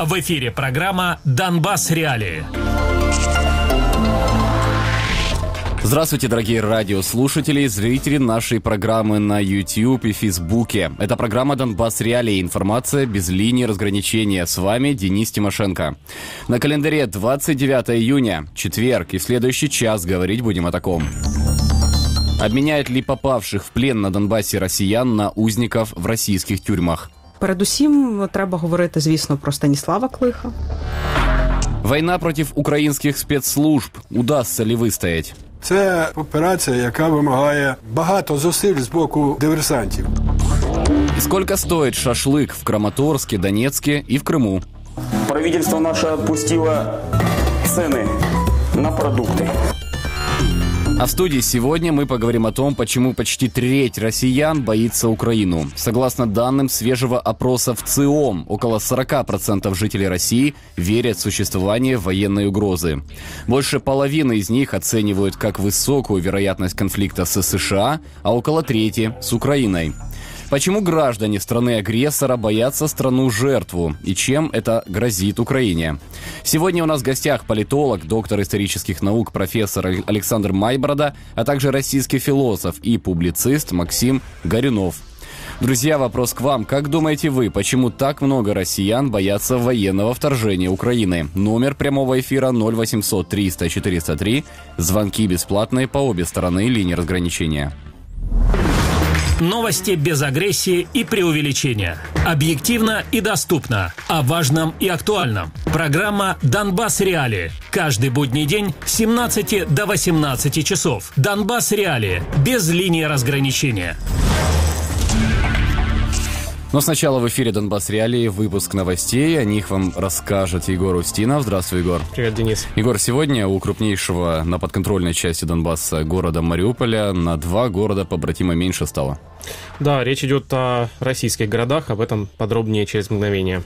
В эфире программа «Донбасс. Реалии». Здравствуйте, дорогие радиослушатели и зрители нашей программы на YouTube и Фейсбуке. Это программа «Донбасс. Реалии». Информация без линии разграничения. С вами Денис Тимошенко. На календаре 29 июня, четверг, и в следующий час говорить будем о таком. Обменяют ли попавших в плен на Донбасі росіян на узників в російських тюрмах? Передусім, треба говорити, звісно, про Станіслава Клиха. Війна проти українських спецслужб. Удасться ли вистоять? Це операція, яка вимагає багато зусиль з боку диверсантів. И сколько стоит шашлык в Краматорске, Донецке и в Крыму? Правительство наше отпустило цены на продукты. А в студии сегодня мы поговорим о том, почему почти треть россиян боится Украину. Согласно данным свежего опроса в ЦИОМ, около 40% жителей России верят в существование военной угрозы. Больше половины из них оценивают как высокую вероятность конфликта с США, а около трети с Украиной. Почему граждане страны-агрессора боятся страну-жертву? И чем это грозит Украине? Сегодня у нас в гостях политолог, доктор исторических наук, профессор Александр Майборода, а также российский философ и публицист Максим Горюнов. Друзья, вопрос к вам. Как думаете вы, почему так много россиян боятся военного вторжения Украины? Номер прямого эфира 0800 300 403. Звонки бесплатные по обе стороны линии разграничения. Новости без агрессии и преувеличения. Объективно и доступно. О важном и актуальном. Программа «Донбасс. Реалии». Каждый будний день с 17 до 18 часов. «Донбасс. Реалии». Без линии разграничения. Но сначала в эфире «Донбасс. Реалии» выпуск новостей. О них вам расскажет Егор Устинов. Здравствуй, Егор. Привет, Денис. Егор, сегодня у крупнейшего на подконтрольной части Донбасса города Мариуполя на 2 города-побратима меньше стало. Да, речь идет о российских городах. Об этом подробнее через мгновение.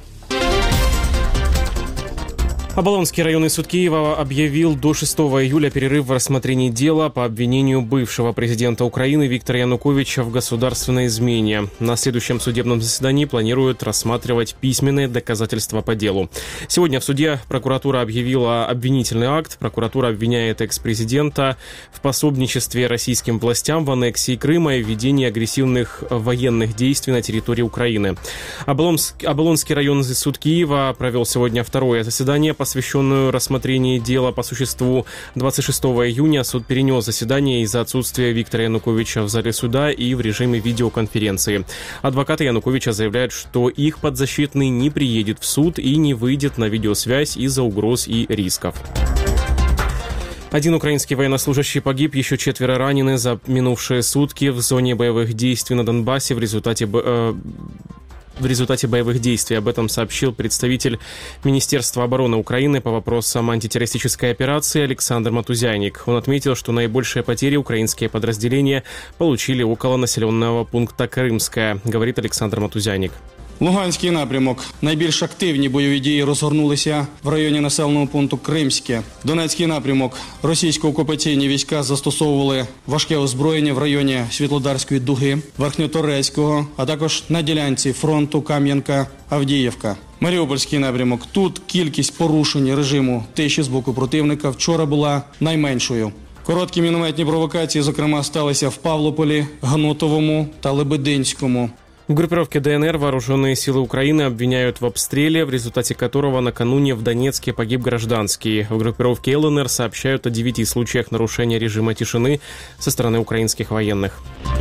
Оболонский районный суд Киева объявил до 6 июля перерыв в рассмотрении дела по обвинению бывшего президента Украины Виктора Януковича в государственной измене. На следующем судебном заседании планируют рассматривать письменные доказательства по делу. Сегодня в суде прокуратура объявила обвинительный акт. Прокуратура обвиняет экс-президента в пособничестве российским властям в аннексии Крыма и введении агрессивных военных действий на территории Украины. Оболонский районный суд Киева провел сегодня второе заседание, посвященную рассмотрению дела по существу. 26 июня суд перенес заседание из-за отсутствия Виктора Януковича в зале суда и в режиме видеоконференции. Адвокаты Януковича заявляют, что их подзащитный не приедет в суд и не выйдет на видеосвязь из-за угроз и рисков. Один украинский военнослужащий погиб, еще 4 ранены за минувшие сутки в зоне боевых действий на Донбассе в результате боевых действий. Об этом сообщил представитель Министерства обороны Украины по вопросам антитеррористической операции Александр Матузяник. Он отметил, что наибольшие потери украинские подразделения получили около населенного пункта Кримське, говорит Александр Матузяник. Луганський напрямок. Найбільш активні бойові дії розгорнулися в районі населеного пункту Кримське. Донецький напрямок. Російсько-окупаційні війська застосовували важке озброєння в районі Світлодарської дуги, Верхньоторецького, а також на ділянці фронту Кам'янка-Авдіївка. Маріупольський напрямок. Тут кількість порушень режиму тиші з боку противника вчора була найменшою. Короткі мінометні провокації, зокрема, сталися в Павлополі, Гнутовому та Лебединському. В группировке ДНР вооруженные силы Украины обвиняют в обстреле, в результате которого накануне в Донецке погиб гражданский. В группировке ЛНР сообщают о 9 случаях нарушения режима тишины со стороны украинских военных.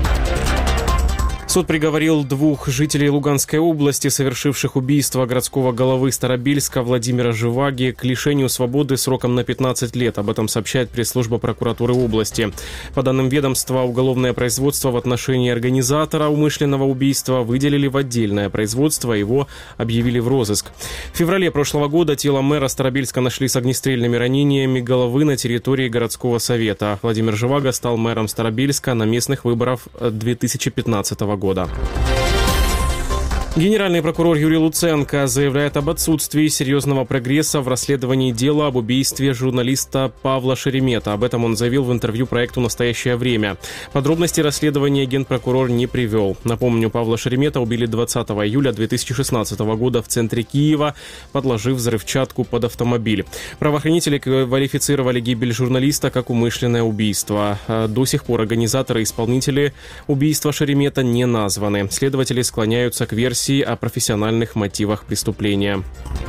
Суд приговорил 2 жителей Луганской области, совершивших убийство городского головы Старобельска Владимира Живаги, к лишению свободы сроком на 15 лет. Об этом сообщает пресс-служба прокуратуры области. По данным ведомства, уголовное производство в отношении организатора умышленного убийства выделили в отдельное производство, его объявили в розыск. В феврале прошлого года тело мэра Старобельска нашли с огнестрельными ранениями головы на территории городского совета. Владимир Живаго стал мэром Старобельска на местных выборах 2015 года. Генеральный прокурор Юрий Луценко заявляет об отсутствии серьезного прогресса в расследовании дела об убийстве журналиста Павла Шеремета. Об этом он заявил в интервью проекту «Настоящее время». Подробности расследования генпрокурор не привел. Напомню, Павла Шеремета убили 20 июля 2016 года в центре Киева, подложив взрывчатку под автомобиль. Правоохранители квалифицировали гибель журналиста как умышленное убийство. До сих пор организаторы и исполнители убийства Шеремета не названы. Следователи склоняются к версии о профессиональных мотивах преступления.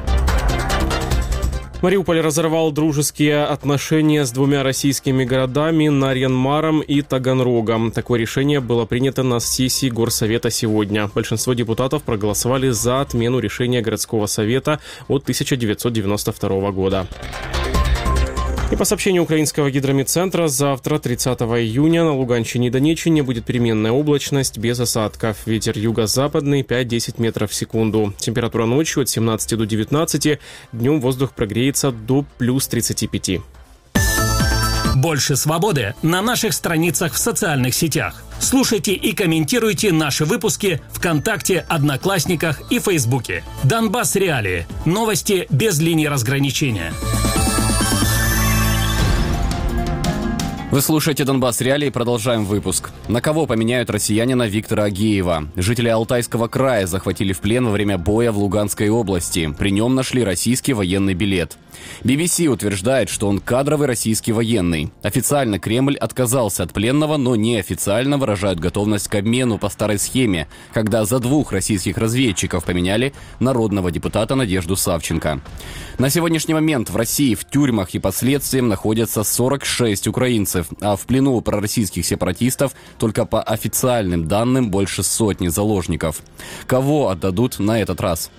Мариуполь разорвал дружеские отношения с двумя российскими городами Нарьян-Маром и Таганрогом. Такое решение было принято на сессии Горсовета сегодня. Большинство депутатов проголосовали за отмену решения городского совета от 1992 года. И по сообщению украинского гидрометцентра, завтра, 30 июня, на Луганщине и Донеччине будет переменная облачность без осадков. Ветер юго-западный 5-10 метров в секунду. Температура ночью от 17 до 19, днем воздух прогреется до плюс 35. Больше свободы на наших страницах в социальных сетях. Слушайте и комментируйте наши выпуски ВКонтакте, Одноклассниках и Фейсбуке. Донбасс Реалии. Новости без линии разграничения. Вы слушаете «Донбасс Реалии», продолжаем выпуск. На кого поменяют россиянина Виктора Агеева? Жители Алтайского края захватили в плен во время боя в Луганской области. При нем нашли российский военный билет. BBC утверждает, что он кадровый российский военный. Официально Кремль отказался от пленного, но неофициально выражают готовность к обмену по старой схеме, когда за 2 российских разведчиков поменяли народного депутата Надежду Савченко. На сегодняшний момент в России в тюрьмах и под следствием находятся 46 украинцев, а в плену у пророссийских сепаратистов только по официальным данным больше сотни заложников. Кого отдадут на этот раз?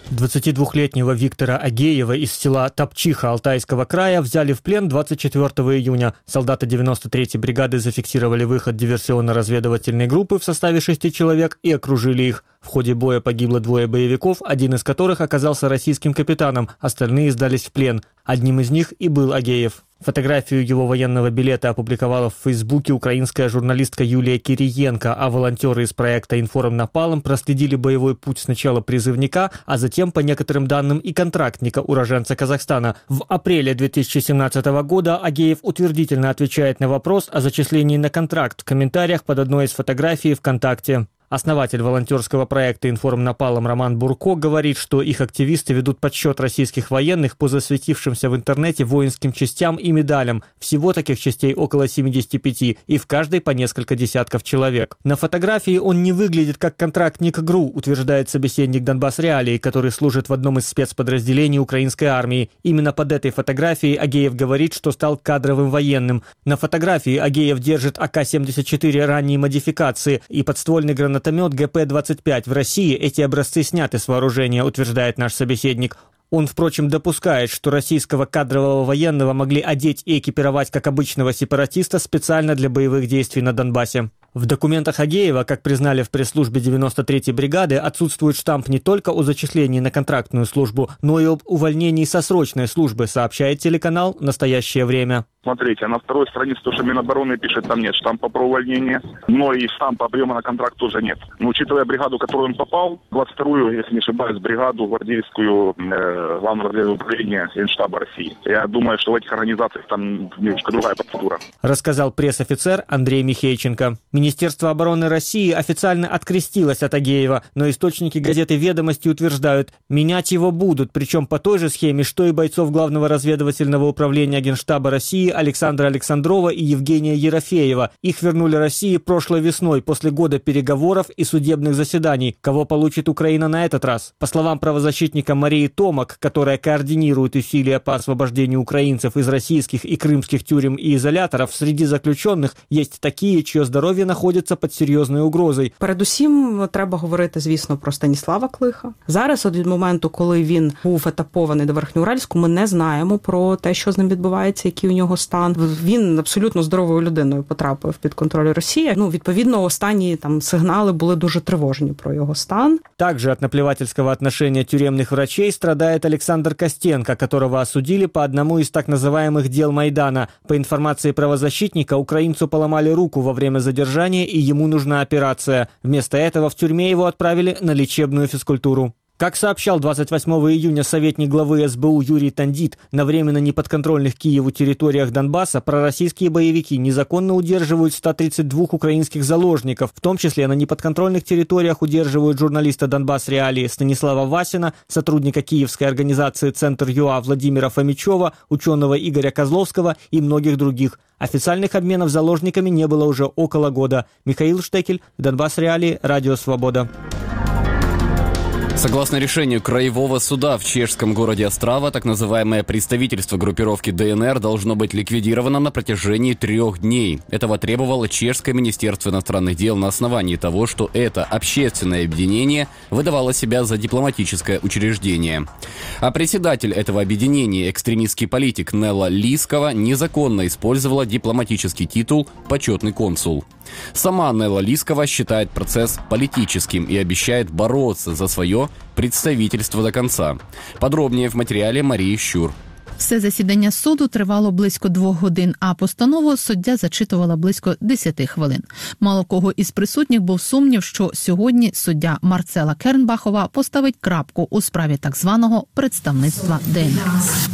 22-летнего Виктора Агеева из села Топчиха Алтайского края взяли в плен 24 июня. Солдаты 93-й бригады зафиксировали выход диверсионно-разведывательной группы в составе 6 человек и окружили их. В ходе боя погибло 2 боевиков, один из которых оказался российским капитаном, остальные сдались в плен. Одним из них и был Агеев. Фотографию его военного билета опубликовала в Фейсбуке украинская журналистка Юлия Кириенко, а волонтеры из проекта «Информ-Напалм» проследили боевой путь сначала призывника, а затем, по некоторым данным, и контрактника, уроженца Казахстана. В апреле 2017 года Агеев утвердительно отвечает на вопрос о зачислении на контракт в комментариях под одной из фотографий ВКонтакте. Основатель волонтерского проекта «Информ-Напалм» Роман Бурко говорит, что их активисты ведут подсчет российских военных по засветившимся в интернете воинским частям и медалям. Всего таких частей около 75, и в каждой по несколько десятков человек. На фотографии он не выглядит как контрактник ГРУ, утверждает собеседник Донбасс Реалии, который служит в одном из спецподразделений украинской армии. Именно под этой фотографией Агеев говорит, что стал кадровым военным. На фотографии Агеев держит АК-74 ранней модификации и подствольный гранатомет ГП-25. В России эти образцы сняты с вооружения, утверждает наш собеседник. Он, впрочем, допускает, что российского кадрового военного могли одеть и экипировать как обычного сепаратиста специально для боевых действий на Донбассе. В документах Агеева, как признали в пресс-службе 93-й бригады, отсутствует штамп не только о зачислении на контрактную службу, но и об увольнении со срочной службы, сообщает телеканал «Настоящее время». Смотрите, на второй странице, то, что Минобороны пишет, там нет штампа про увольнение, но и штампа приема на контракт тоже нет. Но учитывая бригаду, в которую он попал, 22-ю, если не ошибаюсь, бригаду гвардейскую Главного разведывательного управления Генштаба России. Я думаю, что в этих организациях там немножко другая процедура. Рассказал пресс-офицер Андрей Михейченко. Министерство обороны России официально открестилось от Агеева, но источники газеты «Ведомости» утверждают, менять его будут, причем по той же схеме, что и бойцов Главного разведывательного управления Генштаба России Александра Александрова и Евгения Ерофеева. Их вернули России прошлой весной после года переговоров и судебных заседаний. Кого получит Украина на этот раз? По словам правозащитника Марии Томак, которая координирует усилия по освобождению украинцев из российских и крымских тюрем и изоляторов, среди заключенных есть такие, чье здоров'я знаходиться під серйозною угрозою. Передусім, треба говорити, звісно, про Станіслава Клиха. Зараз, від моменту, коли він був етапований до Верхньоуральську, ми не знаємо про те, що з ним відбувається, який у нього стан. Він абсолютно здоровою людиною потрапив під контроль Росії. Відповідно, останні сигнали були дуже тривожні про його стан. Также от наплевательского отношения тюремных врачей страдает рассуждает Александр Костенко, которого осудили по одному из так называемых дел Майдана. По информации правозащитника, украинцу поломали руку во время задержания, и ему нужна операция. Вместо этого в тюрьме его отправили на лечебную физкультуру. Как сообщал 28 июня советник главы СБУ Юрий Тандит, на временно неподконтрольных Киеву территориях Донбасса пророссийские боевики незаконно удерживают 132 украинских заложников, в том числе на неподконтрольных территориях удерживают журналиста «Донбасс Реалии» Станислава Васина, сотрудника киевской организации «Центр ЮА» Владимира Фомичева, ученого Игоря Козловского и многих других. Официальных обменов заложниками не было уже около года. Михаил Штекель, «Донбасс Реалии», Радио Свобода. Согласно решению Краевого суда в чешском городе Острава, так называемое представительство группировки ДНР должно быть ликвидировано на протяжении 3 дней. Этого требовало чешское министерство иностранных дел на основании того, что это общественное объединение выдавало себя за дипломатическое учреждение. А председатель этого объединения, экстремистский политик Нелла Лискова, незаконно использовала дипломатический титул «почетный консул». Сама Нелла Лискова считает процесс политическим и обещает бороться за свое представительство до конца. Подробнее в материале Марії Щур. Все засідання суду тривало близько 2 годин, а постанову суддя зачитувала близько 10 хвилин. Мало кого із присутніх був сумнів, що сьогодні суддя Марцела Кернбахова поставить крапку у справі так званого представництва ДНР.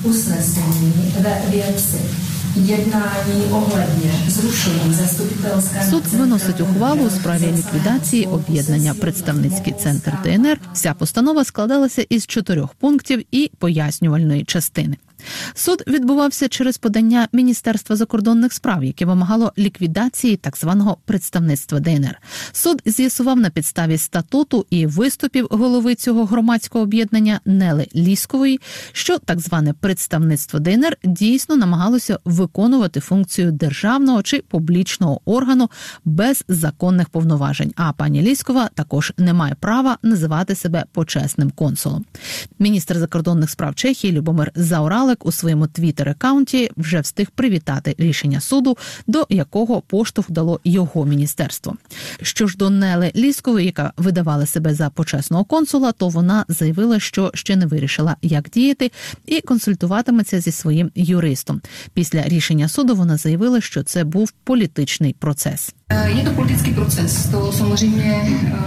Суд виносить ухвалу у справі ліквідації об'єднання «Представницький центр ДНР». Вся постанова складалася із 4 пунктів і пояснювальної частини. Суд відбувався через подання Міністерства закордонних справ, яке вимагало ліквідації так званого представництва ДНР. Суд з'ясував на підставі статуту і виступів голови цього громадського об'єднання Нели Ліскової, що так зване представництво ДНР дійсно намагалося виконувати функцію державного чи публічного органу без законних повноважень, а пані Ліскова також не має права називати себе почесним консулом. Міністр закордонних справ Чехії Любомир Заоралек у своєму твіттер-аккаунті вже встиг привітати рішення суду, до якого поштовх дало його міністерство. Що ж до Нели Ліскової, яка видавала себе за почесного консула, то вона заявила, що ще не вирішила, як діяти, і консультуватиметься зі своїм юристом. Після рішення суду вона заявила, що це був політичний процес. Є то політичний процес, то, samozřejmě...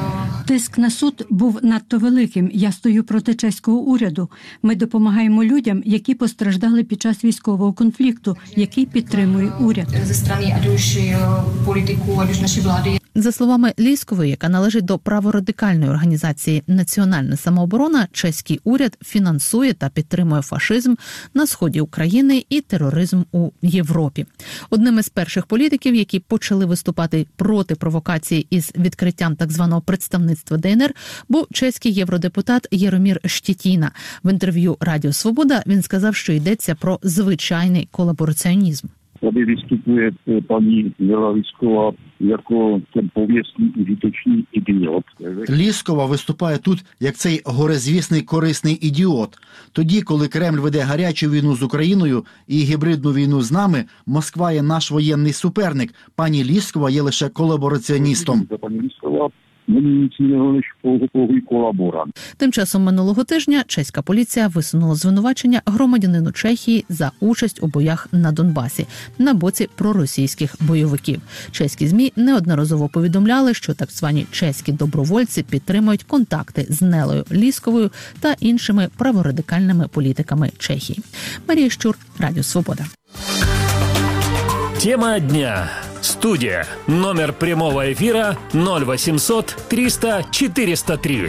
Тиск на суд був надто великим. Я стою проти чеського уряду. Ми допомагаємо людям, які постраждали під час військового конфлікту, який підтримує уряд. Зі сторони, ať už політику, ať už нашої влади. За словами Ліскової, яка належить до праворадикальної організації «Національна самооборона», чеський уряд фінансує та підтримує фашизм на сході України і тероризм у Європі. Одним із перших політиків, які почали виступати проти провокації із відкриттям так званого представництва ДНР, був чеський євродепутат Єромір Штєтіна. В інтерв'ю Радіо Свобода він сказав, що йдеться про звичайний колабораціонізм. Tady vystupuje paní Nela Lísková jako ten pověstný užitečný idiot. Ліскова виступає тут як цей горизвісний корисний ідіот. Тоді, коли Кремль веде гарячу війну з Україною і гібридну війну з нами, Москва є наш воєнний суперник. Пані Ліскова є лише колабораціоністом. Пані Lísková není nic jiného než pouhý kolaborant. Тим часом минулого тижня чеська поліція висунула звинувачення громадянину Чехії за участь у боях на Донбасі на боці проросійських бойовиків. Чеські ЗМІ неодноразово повідомляли, що так звані чеські добровольці підтримують контакти з Нелою Лісковою та іншими праворадикальними політиками Чехії. Марія Щур, Радіо Свобода. Тема дня. Студия. Номер прямого эфира 0800 300 403.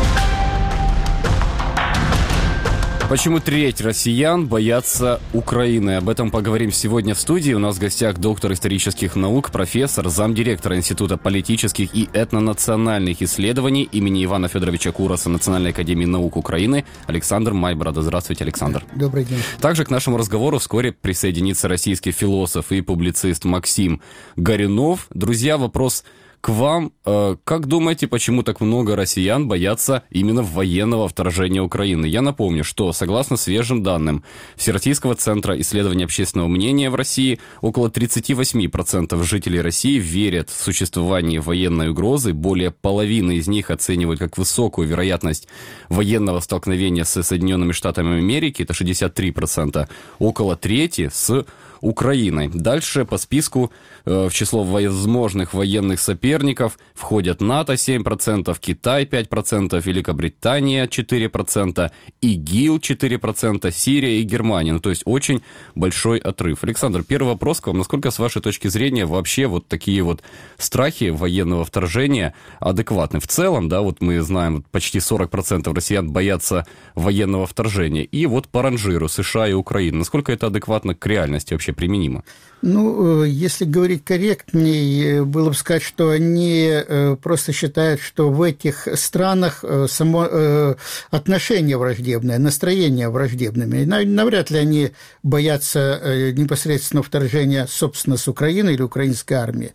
Почему треть россиян боятся Украины? Об этом поговорим сегодня в студии. У нас в гостях доктор исторических наук, профессор, замдиректора Института политических и этнонациональных исследований имени Ивана Федоровича Кураса Национальной академии наук Украины Александр Майборода. Здравствуйте, Александр. Добрый день. Также к нашему разговору вскоре присоединится российский философ и публицист Максим Горюнов. Друзья, вопрос к вам. Как думаете, почему так много россиян боятся именно военного вторжения Украины? Я напомню, что, согласно свежим данным Всероссийского центра исследования общественного мнения в России, около 38% жителей России верят в существование военной угрозы. Более половины из них оценивают как высокую вероятность военного столкновения с Соединенными Штатами Америки, это 63%, около трети с Украиной. Дальше по списку в число возможных военных соперников входят НАТО 7%, Китай 5%, Великобритания 4%, ИГИЛ 4%, Сирия и Германия. То есть очень большой отрыв. Александр, первый вопрос к вам. Насколько, с вашей точки зрения, вообще вот такие вот страхи военного вторжения адекватны? В целом, да, вот мы знаем, почти 40% россиян боятся военного вторжения. И вот по ранжиру США и Украины. Насколько это адекватно к реальности вообще применимо? Ну, если говорить корректнее, было бы сказать, что они просто считают, что в этих странах само отношение враждебное, настроение враждебными. Навряд ли они боятся непосредственно вторжения, собственно, с Украины или украинской армии.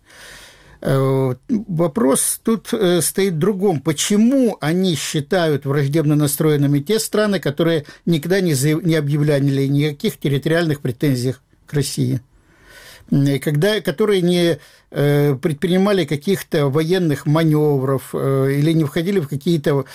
Вопрос тут стоит в другом. Почему они считают враждебно настроенными те страны, которые никогда не объявляли никаких территориальных претензий к России? Которые не предпринимали каких-то военных маневров или не входили в какие-то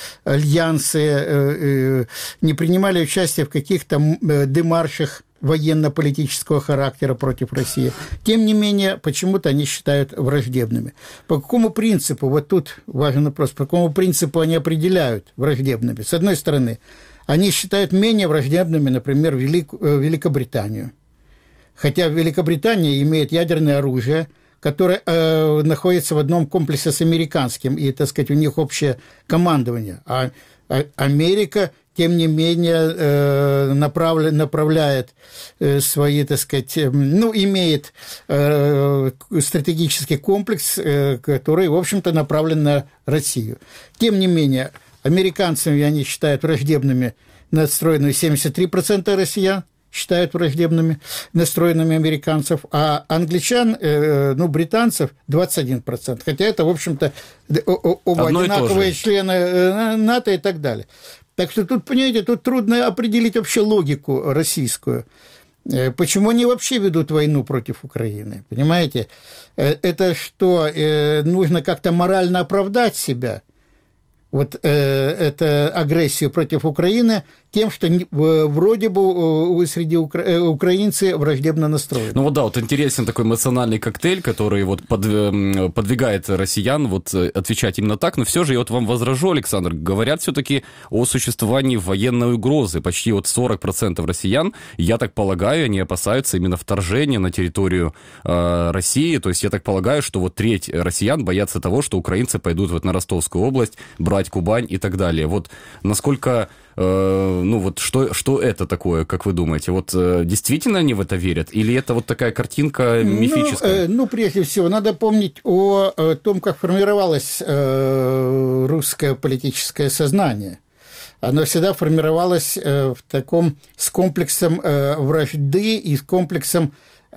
альянсы, не принимали участие в каких-то демаршах военно-политического характера против России. Тем не менее, почему-то они считают враждебными. По какому принципу, вот тут важный вопрос, по какому принципу они определяют враждебными? С одной стороны, они считают менее враждебными, например, Великобританию. Хотя Великобритания имеет ядерное оружие, которое находится в одном комплексе с американским, и, так сказать, у них общее командование. А Америка, тем не менее, направляет свои, так сказать, имеет стратегический комплекс, который, в общем-то, направлен на Россию. Тем не менее, американцами они считают враждебными настроенными 73% россиян, считают враждебными настроенными американцев, а англичан, британцев 21%. Хотя это, в общем-то, оба одинаковые члены НАТО и так далее. Так что тут, понимаете, тут трудно определить вообще логику российскую. Почему они вообще ведут войну против Украины? Понимаете? Это что, нужно как-то морально оправдать себя? Вот эту агрессию против Украины тем, что вроде бы среди украинцы враждебно настроены. Ну вот да, вот интересен такой эмоциональный коктейль, который вот подвигает россиян вот отвечать именно так, но все же я вот вам возражу, Александр, говорят все-таки о существовании военной угрозы. Почти вот 40% россиян, я так полагаю, они опасаются именно вторжения на территорию России, то есть я так полагаю, что вот треть россиян боятся того, что украинцы пойдут вот на Ростовскую область, брать Кубань и так далее. Вот насколько... что это такое, как вы думаете? Вот действительно они в это верят? Или это вот такая картинка мифическая? Прежде всего, надо помнить о том, как формировалось русское политическое сознание. Оно всегда формировалось с комплексом вражды и с комплексом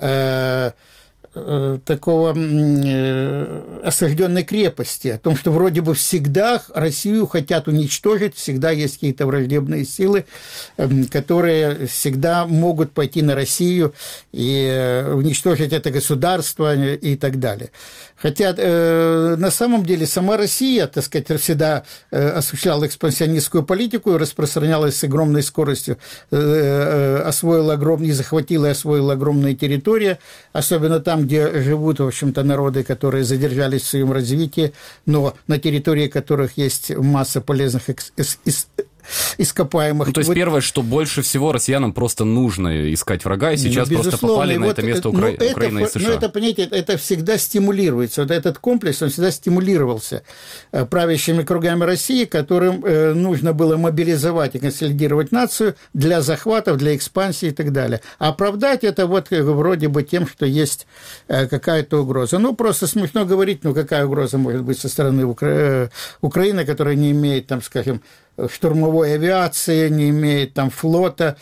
такого осажденной крепости, о том, что вроде бы всегда Россию хотят уничтожить, всегда есть какие-то враждебные силы, которые всегда могут пойти на Россию и уничтожить это государство и так далее. Хотя на самом деле сама Россия, так сказать, всегда осуществляла экспансионистскую политику и распространялась с огромной скоростью, захватила и освоила огромные территории, особенно там, где живут, в общем-то, народы, которые задержались в своем развитии, но на территории которых есть масса полезных ископаемых. То есть первое, что больше всего россиянам просто нужно искать врага, и сейчас просто попали на это место Украина и США. Это, понимаете, это всегда стимулируется. Вот этот комплекс, он всегда стимулировался правящими кругами России, которым нужно было мобилизовать и консолидировать нацию для захватов, для экспансии и так далее. А оправдать это вот вроде бы тем, что есть какая-то угроза. Просто смешно говорить, какая угроза может быть со стороны Украины, которая не имеет, там, скажем, штурмовой авиации, не имеет там флота,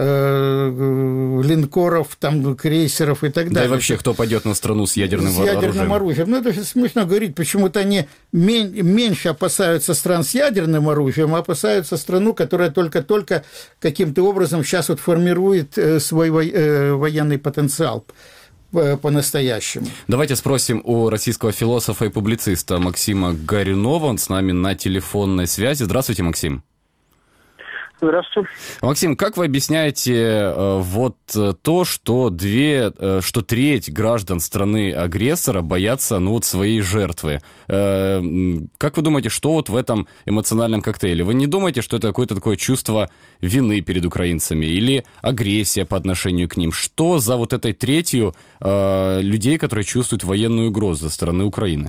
линкоров, там, крейсеров и так далее. Да и вообще, кто пойдет на страну с ядерным оружием? С ядерным оружием. Ну, это смешно говорить. Почему-то они меньше опасаются стран с ядерным оружием, а опасаются страну, которая только-только каким-то образом сейчас вот формирует свой военный потенциал по-настоящему. Давайте спросим у российского философа и публициста Максима Горюнова. Он с нами на телефонной связи. Здравствуйте, Максим. Здравствуйте. Максим, как вы объясняете то, что треть граждан страны-агрессора боятся своей жертвы? Как вы думаете, что вот в этом эмоциональном коктейле? Вы не думаете, что это какое-то такое чувство вины перед украинцами или агрессия по отношению к ним? Что за вот этой третью людей, которые чувствуют военную угрозу со стороны Украины?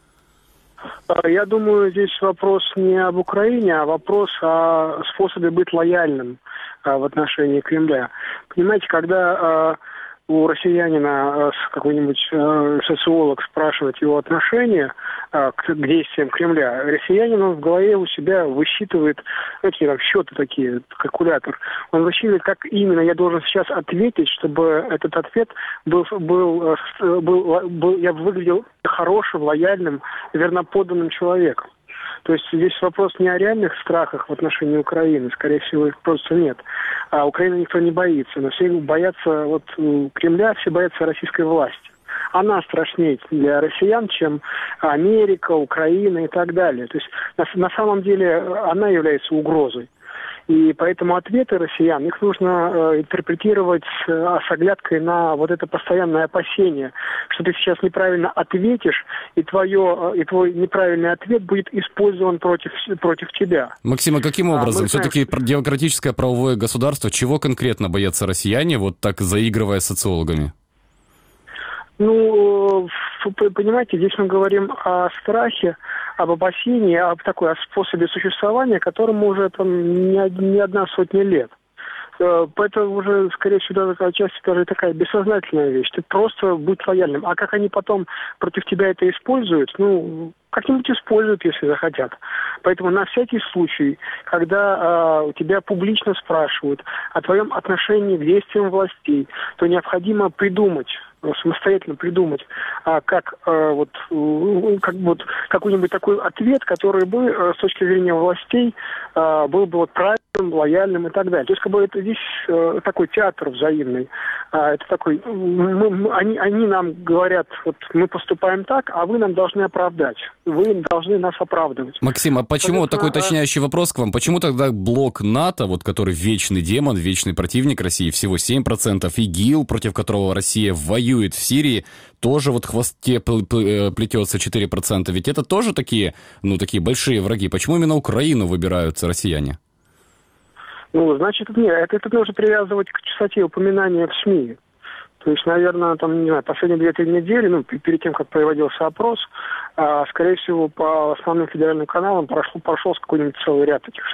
Я думаю, здесь вопрос не об Украине, а вопрос о способе быть лояльным в отношении Кремля. Понимаете, когда у россиянина какой-нибудь социолог спрашивает его отношение к действиям Кремля, россиянин он в голове у себя высчитывает какие там счеты такие, калькулятор. Он высчитывает, как именно я должен сейчас ответить, чтобы этот ответ был я выглядел хорошим, лояльным, верноподданным человеком. То есть здесь вопрос не о реальных страхах в отношении Украины, скорее всего, их просто нет. А Украины никто не боится, но все боятся Кремля, все боятся российской власти. Она страшнее для россиян, чем Америка, Украина и так далее. То есть на самом деле она является угрозой. И поэтому ответы россиян, их нужно интерпретировать с оглядкой на вот это постоянное опасение, что ты сейчас неправильно ответишь, и твой неправильный ответ будет использован против тебя. Максим, а каким образом? Все-таки демократическое правовое государство, чего конкретно боятся россияне, вот так заигрывая с социологами? Ну, понимаете, здесь мы говорим о страхе, об опасении, о способе существования, которому уже не одна сотня лет. Это уже, скорее всего, отчасти даже такая бессознательная вещь. Ты просто будь лояльным. А как они потом против тебя это используют, как-нибудь используют, если захотят. Поэтому на всякий случай, когда тебя публично спрашивают о твоем отношении к действиям властей, то необходимо самостоятельно придумать, какой-нибудь такой ответ, который бы с точки зрения властей был бы правильным, лояльным и так далее. То есть это здесь такой театр взаимный. Это такой, они нам говорят, мы поступаем так, а вы нам должны оправдать. Вы должны нас оправдывать. Максим, а почему, такой уточняющий вопрос к вам, почему тогда блок НАТО, который вечный демон, вечный противник России, всего 7%, ИГИЛ, против которого Россия воюет в Сирии, тоже в хвосте плетется 4%, ведь это тоже такие большие враги. Почему именно Украину выбираются россияне? Значит, нет, это нужно привязывать к частоте упоминания в СМИ. То есть, наверное, последние 2-3 недели, перед тем, как проводился опрос, скорее всего, по основным федеральным каналам прошел какой-нибудь целый ряд таких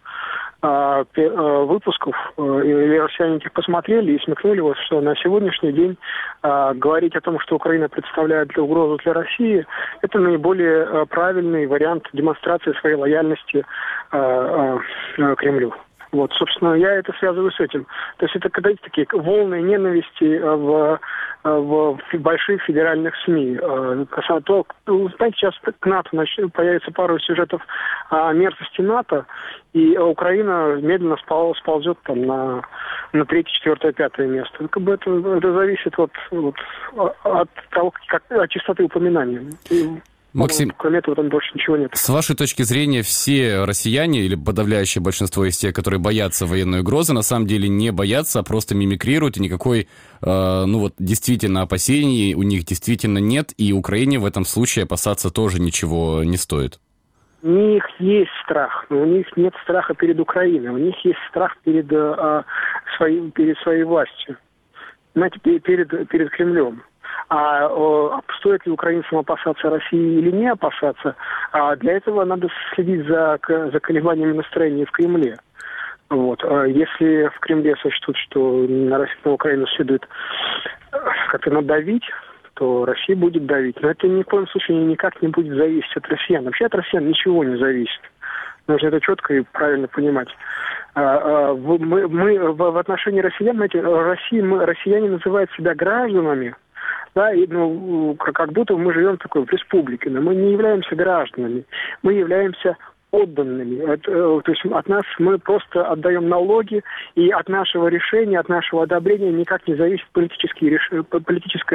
выпусков, и россияне их посмотрели и смекнули, что на сегодняшний день говорить о том, что Украина представляет угрозу для России, это наиболее правильный вариант демонстрации своей лояльности Кремлю. Собственно, я это связываю с этим. То есть это когда есть такие волны ненависти в больших федеральных СМИ. Знаете, сейчас к НАТО появится пару сюжетов о мерзости НАТО, и Украина медленно сползет на 3-е, 4-е, 5-е место. Это зависит от того, от частоты упоминания. Максим, кроме этого там больше ничего нет. С вашей точки зрения, все россияне, или подавляющее большинство из тех, которые боятся военной угрозы, на самом деле не боятся, а просто мимикрируют, и никакой, действительно опасений у них действительно нет, и Украине в этом случае опасаться тоже ничего не стоит? У них есть страх, но у них нет страха перед Украиной, у них есть страх перед своей властью, знаете, перед Кремлем. А стоит ли украинцам опасаться России или не опасаться, для этого надо следить за колебаниями настроения в Кремле. Если в Кремле сочтут, что на Украину следует как-то надавить, то Россия будет давить. Но это ни в коем случае никак не будет зависеть от россиян. Вообще от россиян ничего не зависит. Нужно это четко и правильно понимать. Мы в отношении россиян, знаете, россияне называют себя гражданами, да, и, как будто мы живем в республике, но мы не являемся гражданами, мы являемся подданными. То есть от нас мы просто отдаем налоги, и от нашего решения, от нашего одобрения никак не зависит политическая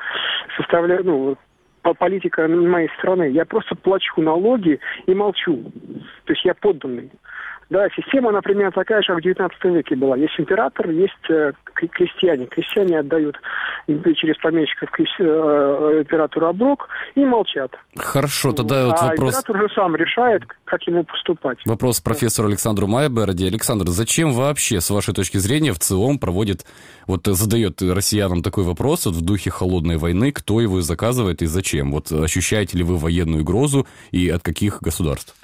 политика моей страны. Я просто плачу налоги и молчу. То есть я подданный. Да, система, например, такая же, как в 19 веке была. Есть император, есть крестьяне. Крестьяне отдают через помещиков императору оброк и молчат. Хорошо, тогда вот вопрос... император же сам решает, как ему поступать. Вопрос профессору Александру Майберди. Александр, зачем вообще, с вашей точки зрения, ВЦИОМ задает россиянам такой вопрос в духе холодной войны, кто его заказывает и зачем? Ощущаете ли вы военную угрозу и от каких государств?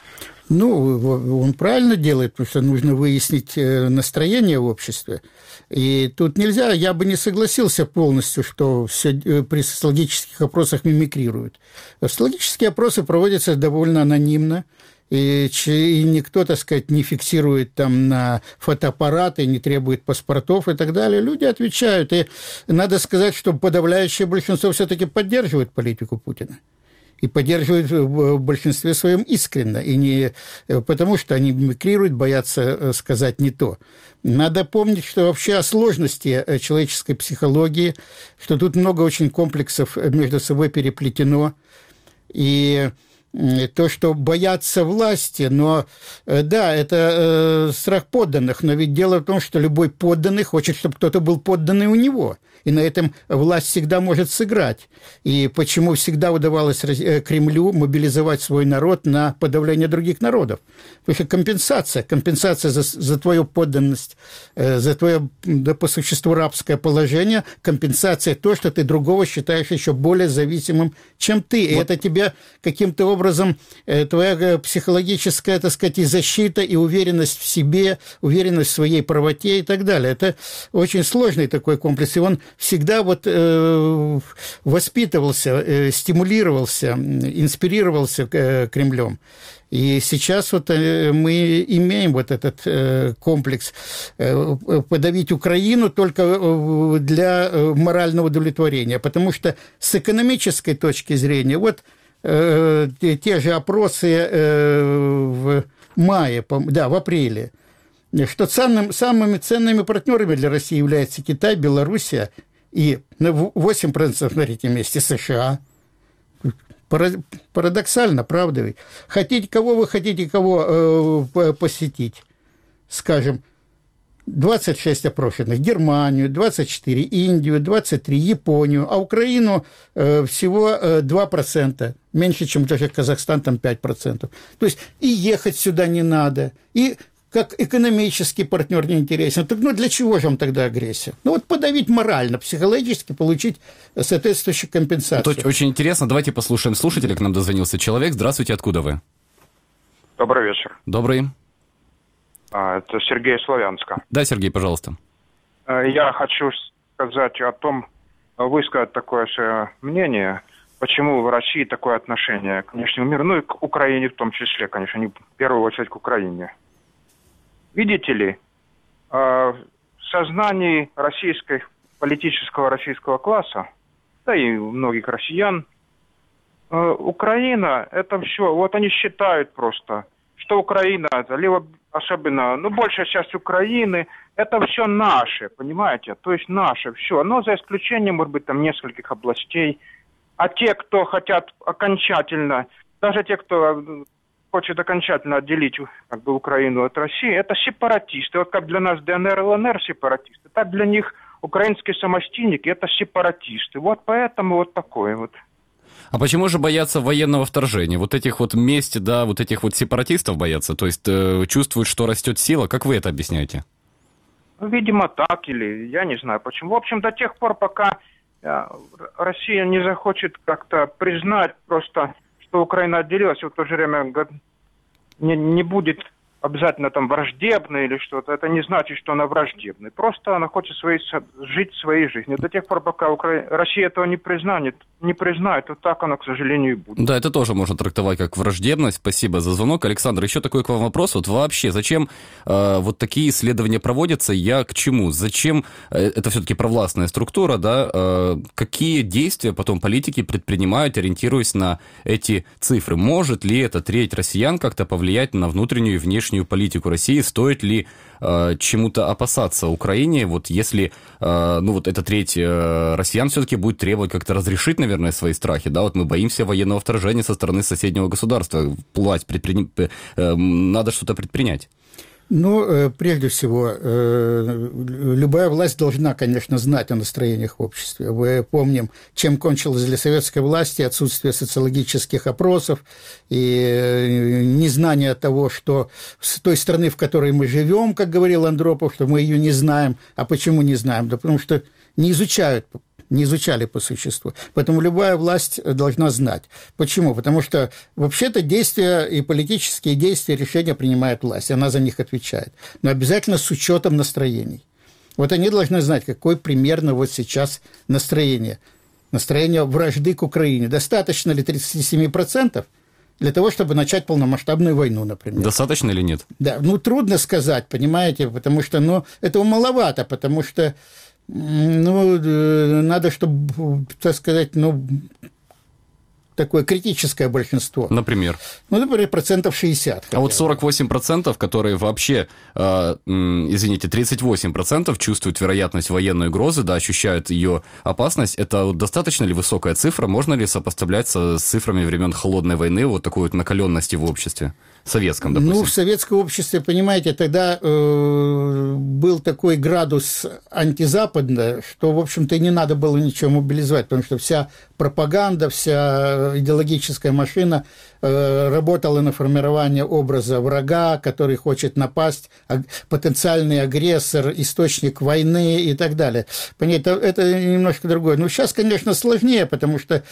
Он правильно делает, потому что нужно выяснить настроение в обществе. И тут нельзя, я бы не согласился полностью, что все при социологических опросах мимикрируют. Социологические опросы проводятся довольно анонимно, и никто, так сказать, не фиксирует там на фотоаппараты, не требует паспортов и так далее. Люди отвечают. И надо сказать, что подавляющее большинство все-таки поддерживает политику Путина. И поддерживают в большинстве своем искренне, и не потому, что они мимикрируют, боятся сказать не то. Надо помнить, что вообще о сложности человеческой психологии, что тут много очень комплексов между собой переплетено, и то, что боятся власти, но да, это страх подданных, но ведь дело в том, что любой подданный хочет, чтобы кто-то был подданный у него. И на этом власть всегда может сыграть. И почему всегда удавалось Кремлю мобилизовать свой народ на подавление других народов? Потому что компенсация за твою подданность, за твое, по существу, рабское положение, компенсация то, что ты другого считаешь еще более зависимым, чем ты. И это тебя каким-то образом, твоя психологическая, так сказать, и защита, и уверенность в себе, уверенность в своей правоте и так далее. Это очень сложный такой комплекс, и он всегда воспитывался, стимулировался, инспирировался Кремлем. И сейчас мы имеем этот комплекс подавить Украину только для морального удовлетворения, потому что с экономической точки зрения, те же опросы в мае, в апреле, что самыми ценными партнерами для России являются Китай, Белоруссия и на 8% на третьем месте США. Парадоксально, правда ведь? Кого посетить? Скажем, 26 опрошенных, Германию, 24 Индию, 23 Японию, а Украину всего 2%, меньше, чем даже Казахстан, там 5%. То есть и ехать сюда не надо, и как экономический партнер не интересен. Так для чего же вам тогда агрессия? Подавить морально, психологически, получить соответствующую компенсацию. Это очень интересно. Давайте послушаем слушателя. К нам дозвонился человек. Здравствуйте, откуда вы? Добрый вечер. Добрый. Это Сергей Славянска. Да, Сергей, пожалуйста. Я хочу высказать такое же мнение, почему в России такое отношение к внешнему миру, и к Украине в том числе, конечно, не в первую очередь к Украине. Видите ли, в сознании политического российского класса, да и многих россиян, Украина – это все. Они считают просто, что Украина, либо особенно, большая часть Украины – это все наше, понимаете? То есть наше все. Но за исключением, может быть, там нескольких областей. А те, кто хотят окончательно, даже те, кто хочет окончательно отделить Украину от России, это сепаратисты. Как для нас ДНР и ЛНР сепаратисты, так для них украинские самостийники – это сепаратисты. Поэтому такое. А почему же боятся военного вторжения? Этих мести, этих сепаратистов боятся? То есть чувствуют, что растет сила? Как вы это объясняете? Видимо, так, или я не знаю почему. В общем, до тех пор, пока Россия не захочет как-то признать просто, что Украина отделилась, в то же время не будет обязательно там враждебная или что-то, это не значит, что она враждебная. Просто она хочет жить своей жизнью. До тех пор, пока Россия этого не признает, вот так оно, к сожалению, и будет. Да, это тоже можно трактовать как враждебность. Спасибо за звонок. Александр, еще такой к вам вопрос. Вот вообще, зачем вот такие исследования проводятся? Я к чему? Зачем? Это все-таки провластная структура, да? Какие действия потом политики предпринимают, ориентируясь на эти цифры? Может ли эта треть россиян как-то повлиять на внутреннюю и внешнюю политику России? Стоит ли чему-то опасаться Украине, вот если, ну вот эта треть россиян все-таки будет требовать как-то разрешить, наверное, свои страхи, да, вот мы боимся военного вторжения со стороны соседнего государства, власть надо что-то предпринять. Ну, прежде всего, любая власть должна, конечно, знать о настроениях в обществе. Мы помним, чем кончилось для советской власти отсутствие социологических опросов и незнание того, что с той страны, в которой мы живем, как говорил Андропов, что мы ее не знаем. А почему не знаем? Да потому что не изучали по существу. Поэтому любая власть должна знать. Почему? Потому что вообще-то действия и политические действия, решения принимает власть, она за них отвечает. Но обязательно с учетом настроений. Вот они должны знать, какое примерно вот сейчас настроение. Настроение вражды к Украине. Достаточно ли 37% для того, чтобы начать полномасштабную войну, например? Достаточно или нет? Да, ну трудно сказать, понимаете, потому что, ну, этого маловато, потому что ну, надо, чтобы, так сказать, ну, такое критическое большинство. Например? Ну, например, 60%. А вот 48%, которые вообще, извините, 38% чувствуют вероятность военной угрозы, да, ощущают ее опасность, это достаточно ли высокая цифра? Можно ли сопоставлять с цифрами времен Холодной войны, вот такой вот накаленности в обществе? Советском, допустим. Ну, в советском обществе, понимаете, тогда был такой градус антизападный, что, в общем-то, и не надо было ничего мобилизовать, потому что вся пропаганда, вся идеологическая машина работала на формирование образа врага, который хочет напасть, потенциальный агрессор, источник войны и так далее. Понимаете, это немножко другое. Но сейчас, конечно, сложнее, потому что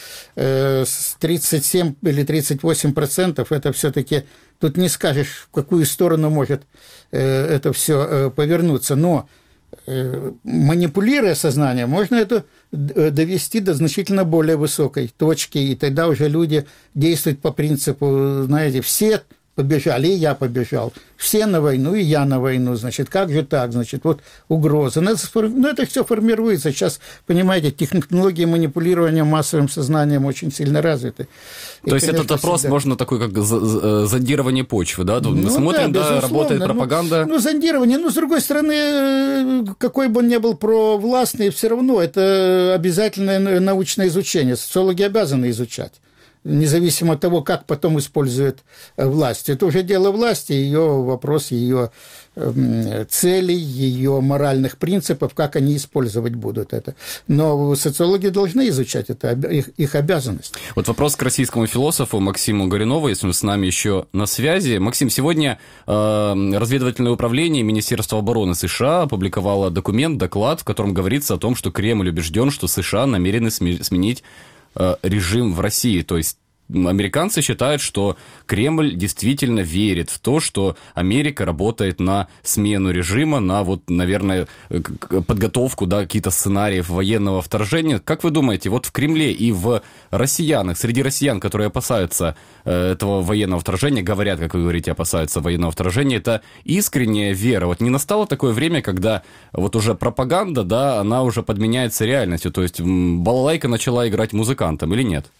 37 или 38% это все-таки тут не скажешь, в какую сторону может это все повернуться. Но манипулируя сознанием, можно это довести до значительно более высокой точки, и тогда уже люди действуют по принципу, знаете, все побежали, и я побежал. Все на войну, и я на войну. Значит, как же так? Значит, вот угроза. Но это все формируется. Сейчас, понимаете, технологии манипулирования массовым сознанием очень сильно развиты. То есть этот опрос можно такой, как зондирование почвы, да? Мы смотрим, да, работает пропаганда. Ну, зондирование. Ну, с другой стороны, какой бы он ни был провластный, все равно это обязательное научное изучение. Социологи обязаны изучать, независимо от того, как потом использует власть. Это уже дело власти, ее вопрос, ее целей, ее моральных принципов, как они использовать будут это. Но социологи должны изучать это, их обязанность. Вот вопрос к российскому философу Максиму Горюнову, если он с нами еще на связи. Максим, сегодня разведывательное управление Министерства обороны США опубликовало доклад, в котором говорится о том, что Кремль убежден, что США намерены сменить режим в России. То есть американцы считают, что Кремль действительно верит в то, что Америка работает на смену режима, на вот, наверное, подготовку, да, какие-то сценарии военного вторжения. Как вы думаете, вот в Кремле и в россиянах, среди россиян, которые опасаются этого военного вторжения, говорят, как вы говорите, опасаются военного вторжения, это искренняя вера? Вот не настало такое время, когда вот уже пропаганда, да, она уже подменяется реальностью, то есть балалайка начала играть музыкантом или нет?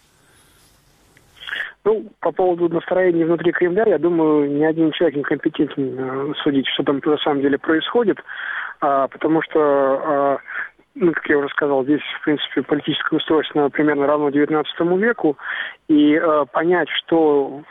Ну, по поводу настроения внутри Кремля, я думаю, ни один человек не компетентен судить, что там на самом деле происходит, потому что, ну, как я уже сказал, здесь, в принципе, политическое устройство примерно равно XIX веку, и понять, что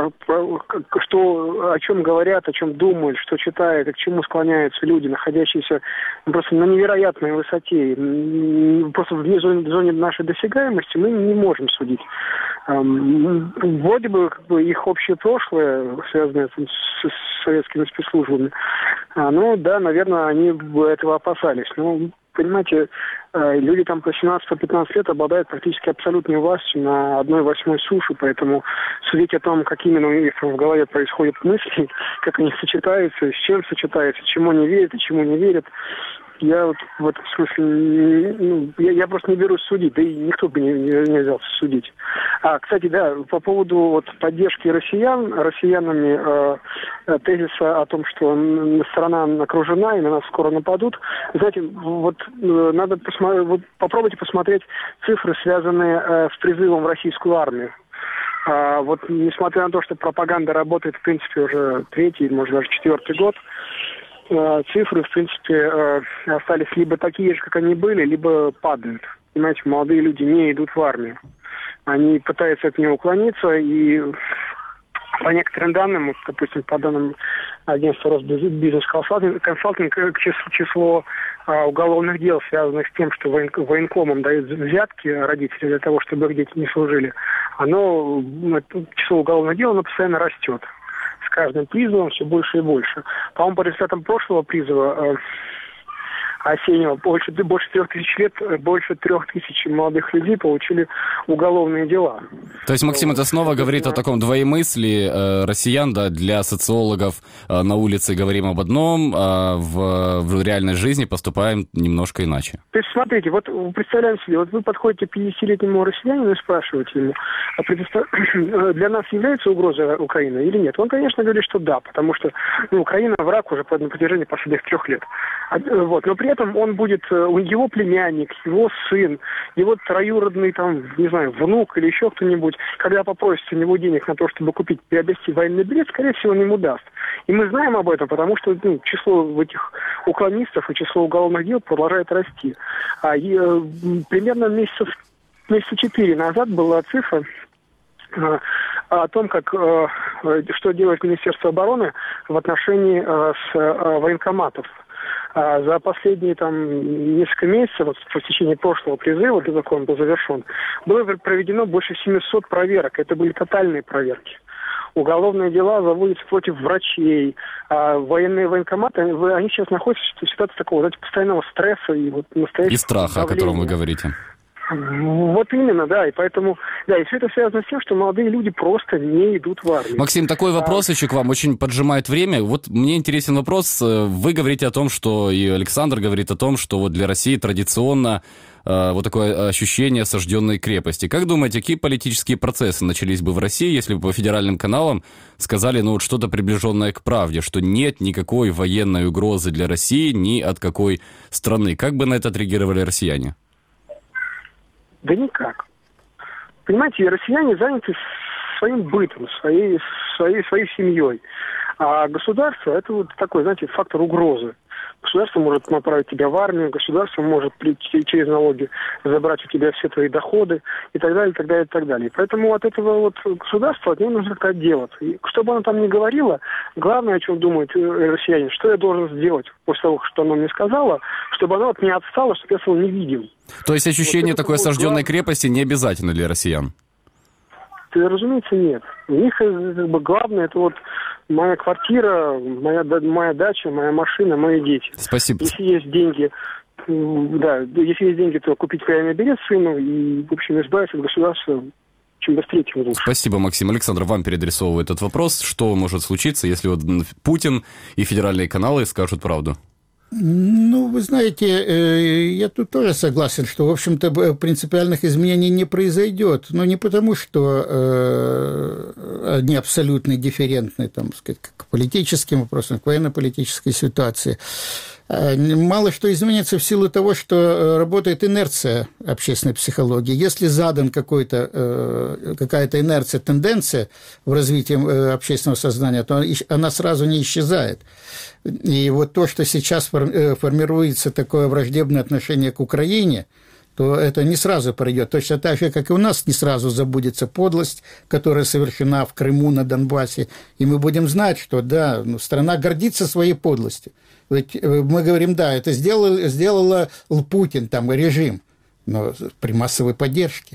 о чем говорят, о чем думают, что читают, и к чему склоняются люди, находящиеся просто на невероятной высоте, просто вне зоны нашей досягаемости, мы не можем судить. Вроде бы, их общее прошлое, связанное с советскими спецслужбами, ну да, наверное, они бы этого опасались. Но, понимаете, Люди там по 17-15 лет обладают практически абсолютной властью на 1/8 суши, поэтому судить о том, как именно у них в голове происходят мысли, как они сочетаются, с чем сочетаются, чему они верят и чему не верят, я вот в этом смысле, я просто не берусь судить, да и никто бы не взялся судить. Кстати, да, по поводу вот поддержки россиянами тезиса о том, что страна окружена и на нас скоро нападут, знаете, вот надо попробуйте посмотреть цифры, связанные с призывом в российскую армию. Вот несмотря на то, что пропаганда работает, в принципе, уже 3-й, может, даже 4-й год, цифры, в принципе, остались либо такие же, как они были, либо падают. Понимаете, молодые люди не идут в армию. Они пытаются от нее уклониться, и по некоторым данным, допустим, по данным агентства Росбизнес Консалтинг, число уголовных дел, связанных с тем, что военкомам дают взятки родители для того, чтобы их дети не служили, число уголовных дел, оно постоянно растет. С каждым призывом все больше и больше. По-моему, по результатам прошлого призыва осеннего, больше 3000 лет, больше 3000 молодых людей получили уголовные дела. То есть, Максим, это снова говорит о таком двоемыслии россиян, да, для социологов на улице говорим об одном, а в реальной жизни поступаем немножко иначе. То есть, смотрите, вот представляем себе, вот вы подходите к 50-летнему россиянину и спрашиваете ему, для нас является угроза Украина или нет? Он, конечно, говорит, что да, потому что Украина враг уже на протяжении последних 3 лет. Вот, но при этом он будет, его племянник, его сын, его троюродный, там, не знаю, внук или еще кто-нибудь, когда попросит у него денег на то, чтобы приобрести военный билет, скорее всего, он ему даст. И мы знаем об этом, потому что число этих уклонистов и число уголовных дел продолжает расти. Примерно месяца 4 назад была цифра о том, что делает Министерство обороны в отношении военкоматов. За последние несколько месяцев, в течение прошлого призыва, для того, как он был завершен, было проведено больше 700 проверок. Это были тотальные проверки. Уголовные дела заводятся против врачей. Военные военкоматы, они сейчас находятся в ситуации такого, знаете, постоянного стресса и настоящего и страха, давления. О котором вы говорите. Вот именно, да, и поэтому, да, и все это связано с тем, что молодые люди просто не идут в армию. Максим, такой вопрос еще к вам, очень поджимает время. Вот мне интересен вопрос, вы говорите о том, что, и Александр говорит о том, что вот для России традиционно вот такое ощущение осажденной крепости. Как думаете, какие политические процессы начались бы в России, если бы по федеральным каналам сказали, вот что-то приближенное к правде, что нет никакой военной угрозы для России ни от какой страны? Как бы на это отреагировали россияне? Да никак. Понимаете, россияне заняты своим бытом, своей семьей. А государство – это вот такой, знаете, фактор угрозы. Государство может направить тебя в армию, государство может через налоги забрать у тебя все твои доходы и так далее, и так далее, и так далее. Поэтому от этого вот государства от него нужно как-то отделаться. И что бы оно там ни говорило, главное, о чем думает россиянин, что я должен сделать после того, что оно мне сказало, чтобы оно от меня отстало, чтобы я этого не видел. То есть ощущение вот такой осажденной крепости не обязательно для россиян? Разумеется, нет. У них главное, это вот моя квартира, моя дача, моя машина, мои дети. Спасибо. Если есть деньги, то купить военный билет сыну и, в общем, избавиться от государства. Чем быстрее, тем лучше. Спасибо, Максим. Александр, вам переадресовываю этот вопрос. Что может случиться, если вот Путин и федеральные каналы скажут правду? Вы знаете, я тут тоже согласен, что, в общем-то, принципиальных изменений не произойдет. Но не потому, что они абсолютно дифферентны, к политическим вопросам, к военно-политической ситуации. Мало что изменится в силу того, что работает инерция общественной психологии. Если задан какая-то инерция, тенденция в развитии общественного сознания, то она сразу не исчезает. И вот то, что сейчас формируется такое враждебное отношение к Украине, то это не сразу пройдет. Точно так же, как и у нас не сразу забудется подлость, которая совершена в Крыму, на Донбассе. И мы будем знать, что да, страна гордится своей подлостью. Ведь мы говорим, да, это сделала Путин, режим, но при массовой поддержке.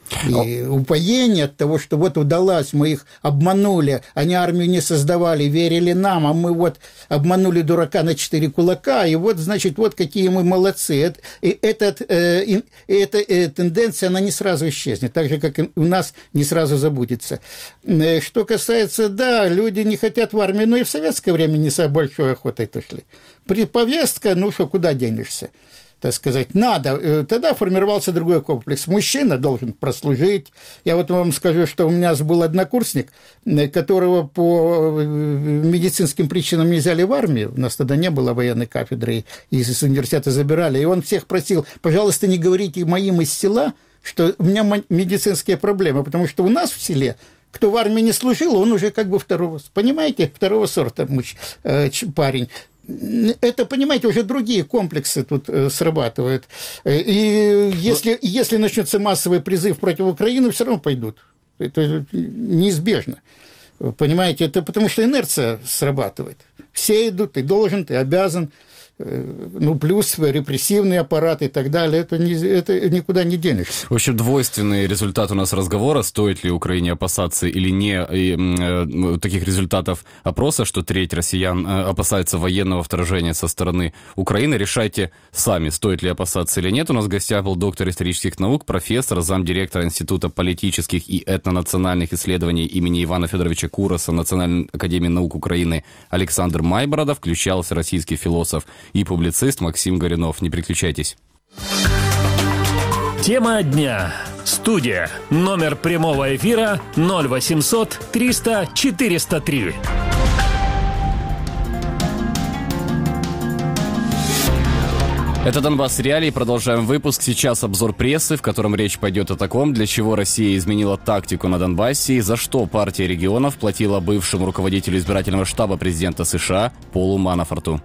И упоение от того, что вот удалось, мы их обманули, они армию не создавали, верили нам, а мы вот обманули дурака на 4 кулака, и вот, значит, вот какие мы молодцы. Эта тенденция, она не сразу исчезнет, так же, как и у нас не сразу забудется. Что касается, да, люди не хотят в армию, но и в советское время не с большой охотой шли. Повестка, ну что, куда денешься? Так сказать, надо. Тогда формировался другой комплекс. Мужчина должен прослужить. Я вот вам скажу, что у меня был однокурсник, которого по медицинским причинам не взяли в армию. У нас тогда не было военной кафедры, из университета забирали. И он всех просил, пожалуйста, не говорите моим из села, что у меня медицинские проблемы, потому что у нас в селе кто в армии не служил, он уже как бы второго сорта парень. Это, понимаете, уже другие комплексы тут срабатывают. И если начнется массовый призыв против Украины, все равно пойдут. Это неизбежно. Понимаете, это потому что инерция срабатывает. Все идут, ты должен, ты обязан. Ну, плюс репрессивный аппарат и так далее, это никуда не денешься. В общем, двойственный результат у нас разговора, стоит ли Украине опасаться или не таких результатов опроса, что треть россиян опасается военного вторжения со стороны Украины. Решайте сами, стоит ли опасаться или нет. У нас в гостях был доктор исторических наук, профессор, замдиректора Института политических и этнонациональных исследований имени Ивана Федоровича Кураса Национальной академии наук Украины Александр Майбородов, включался российский философ и публицист Максим Горюнов. Не переключайтесь. Тема дня. Студия. Номер прямого эфира 0800 300 403. Это «Донбасс Реалии». Продолжаем выпуск. Сейчас обзор прессы, в котором речь пойдет о таком, для чего Россия изменила тактику на Донбассе и за что партия регионов платила бывшему руководителю избирательного штаба президента США Полу Манафорту.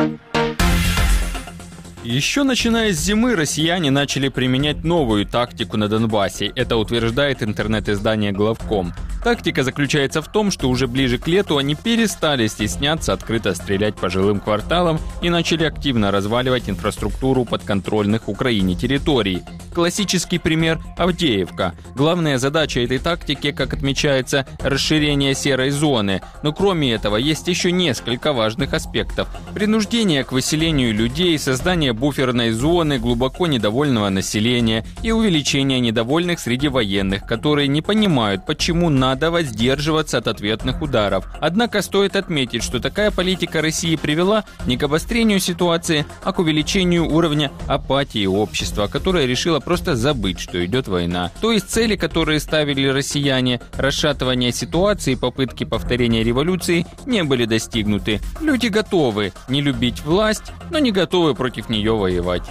Еще начиная с зимы россияне начали применять новую тактику на Донбассе. Это утверждает интернет-издание «Главком». Тактика заключается в том, что уже ближе к лету они перестали стесняться открыто стрелять по жилым кварталам и начали активно разваливать инфраструктуру подконтрольных Украине территорий. Классический пример – Авдеевка. Главная задача этой тактики, как отмечается, расширение серой зоны. Но кроме этого есть еще несколько важных аспектов. Принуждение к выселению людей, создание буферной зоны, глубоко недовольного населения и увеличение недовольных среди военных, которые не понимают, почему надо воздерживаться от ответных ударов. Однако стоит отметить, что такая политика России привела не к обострению ситуации, а к увеличению уровня апатии общества, которое решило просто забыть, что идет война. То есть цели, которые ставили россияне, расшатывание ситуации и попытки повторения революции, не были достигнуты. Люди готовы не любить власть, но не готовы против нее воевать.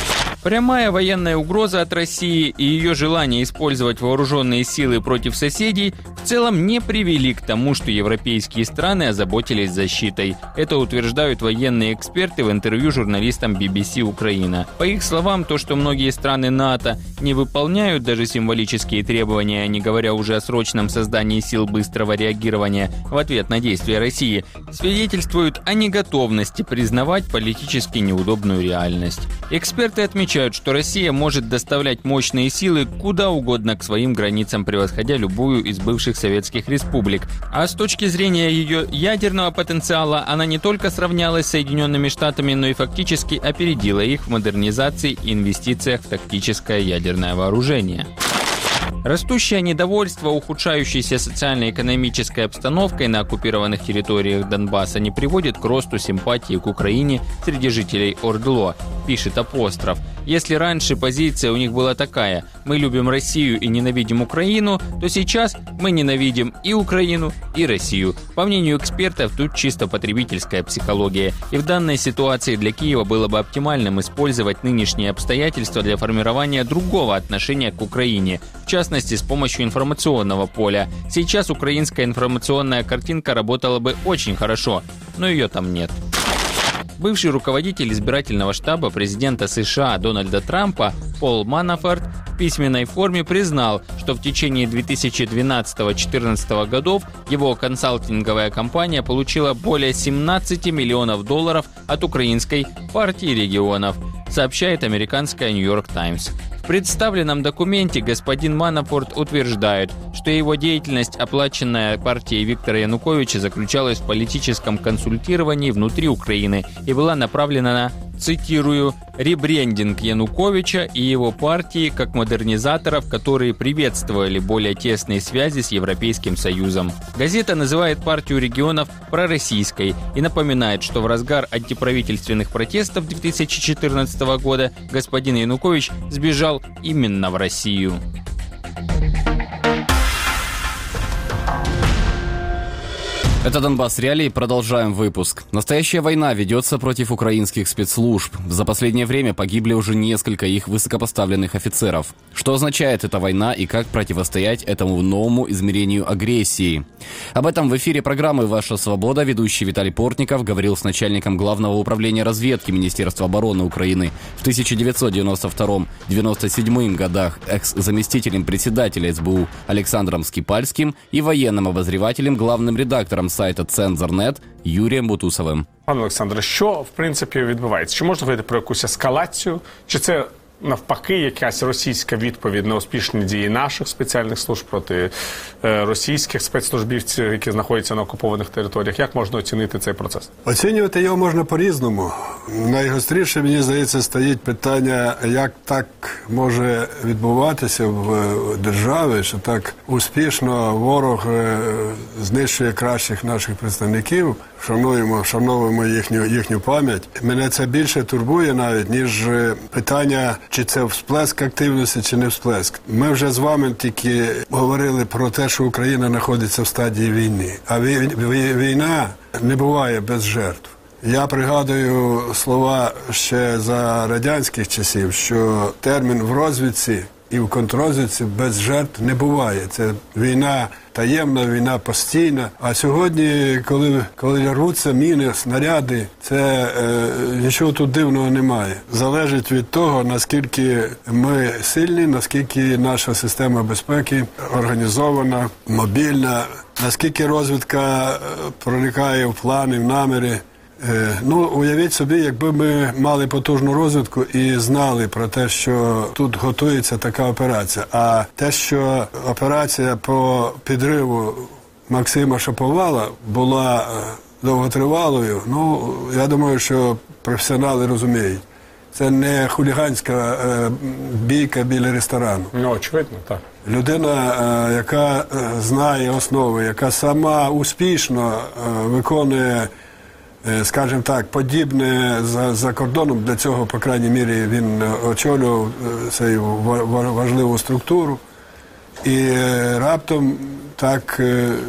Прямая военная угроза от России и ее желание использовать вооруженные силы против соседей в целом не привели к тому, что европейские страны озаботились защитой. Это утверждают военные эксперты в интервью журналистам BBC Украина. По их словам, то, что многие страны НАТО не выполняют даже символические требования, не говоря уже о срочном создании сил быстрого реагирования в ответ на действия России, свидетельствует о неготовности признавать политически неудобную реальность. Эксперты отмечают, что Россия может доставлять мощные силы куда угодно к своим границам, превосходя любую из бывших советских республик. А с точки зрения ее ядерного потенциала, она не только сравнялась с Соединенными Штатами, но и фактически опередила их в модернизации и инвестициях в тактическое ядерное вооружение. Растущее недовольство ухудшающейся социально-экономической обстановкой на оккупированных территориях Донбасса не приводит к росту симпатии к Украине среди жителей ОРДЛО, пишет Апостроф. Если раньше позиция у них была такая: мы любим Россию и ненавидим Украину, то сейчас мы ненавидим и Украину, и Россию. По мнению экспертов, тут чисто потребительская психология. И в данной ситуации для Киева было бы оптимальным использовать нынешние обстоятельства для формирования другого отношения к Украине, в частности, с помощью информационного поля. Сейчас украинская информационная картинка работала бы очень хорошо, но ее там нет. Бывший руководитель избирательного штаба президента США Дональда Трампа Пол Манафорт в письменной форме признал, что в течение 2012-2014 годов его консалтинговая компания получила более 17 миллионов долларов от Украинской партии регионов, сообщает американская New York Times. представленном документе господин Манафорт утверждает, что его деятельность, оплаченная партией Виктора Януковича, заключалась в политическом консультировании внутри Украины и была направлена на, цитирую, «ребрендинг Януковича и его партии как модернизаторов, которые приветствовали более тесные связи с Европейским Союзом». Газета называет партию регионов пророссийской и напоминает, что в разгар антиправительственных протестов 2014 года господин Янукович сбежал именно в Россию. Это «Донбасс Реалии». Продолжаем выпуск. Настоящая война ведется против украинских спецслужб. За последнее время погибли уже несколько их высокопоставленных офицеров. Что означает эта война и как противостоять этому новому измерению агрессии? Об этом в эфире программы «Ваша свобода» ведущий Виталий Портников говорил с начальником Главного управления разведки Министерства обороны Украины в 1992-1997 годах, экс-заместителем председателя СБУ Александром Скипальским и военным обозревателем, главным редактором сайта «Цензор.нет» Юрієм Бутусовим. Пане Олександре, що, в принципі, відбувається? Чи можна говорити про якусь ескалацію? Чи це, навпаки, якась російська відповідь на успішні дії наших спеціальних служб проти російських спецслужбівців, які знаходяться на окупованих територіях? Як можна оцінити цей процес? Оцінювати його можна по-різному. Найгостріше, мені здається, стоїть питання, як так може відбуватися в державі, що так успішно ворог знищує кращих наших представників, вшановуємо їхню пам'ять. Мене це більше турбує навіть, ніж питання, чи це всплеск активності, чи не всплеск. Ми вже з вами тільки говорили про те, що Україна знаходиться в стадії війни. А війна не буває без жертв. Я пригадую слова ще за радянських часів, що термін в розвідці і в контррозвідці без жертв не буває. Це війна таємна, війна постійна. А сьогодні, коли рвуться міни, снаряди, це нічого тут дивного немає. Залежить від того, наскільки ми сильні, наскільки наша система безпеки організована, мобільна, наскільки розвідка проникає в плани, в наміри. Уявіть собі, якби ми мали потужну розвідку і знали про те, що тут готується така операція. А те, що операція по підриву Максима Шаповала була довготривалою, я думаю, що професіонали розуміють. Це не хуліганська бійка біля ресторану. Очевидно, так. Людина, яка знає основи, яка сама успішно виконує, скажімо так, подібне за кордоном, для цього, по крайній мірі, він очолював цю важливу структуру. І раптом так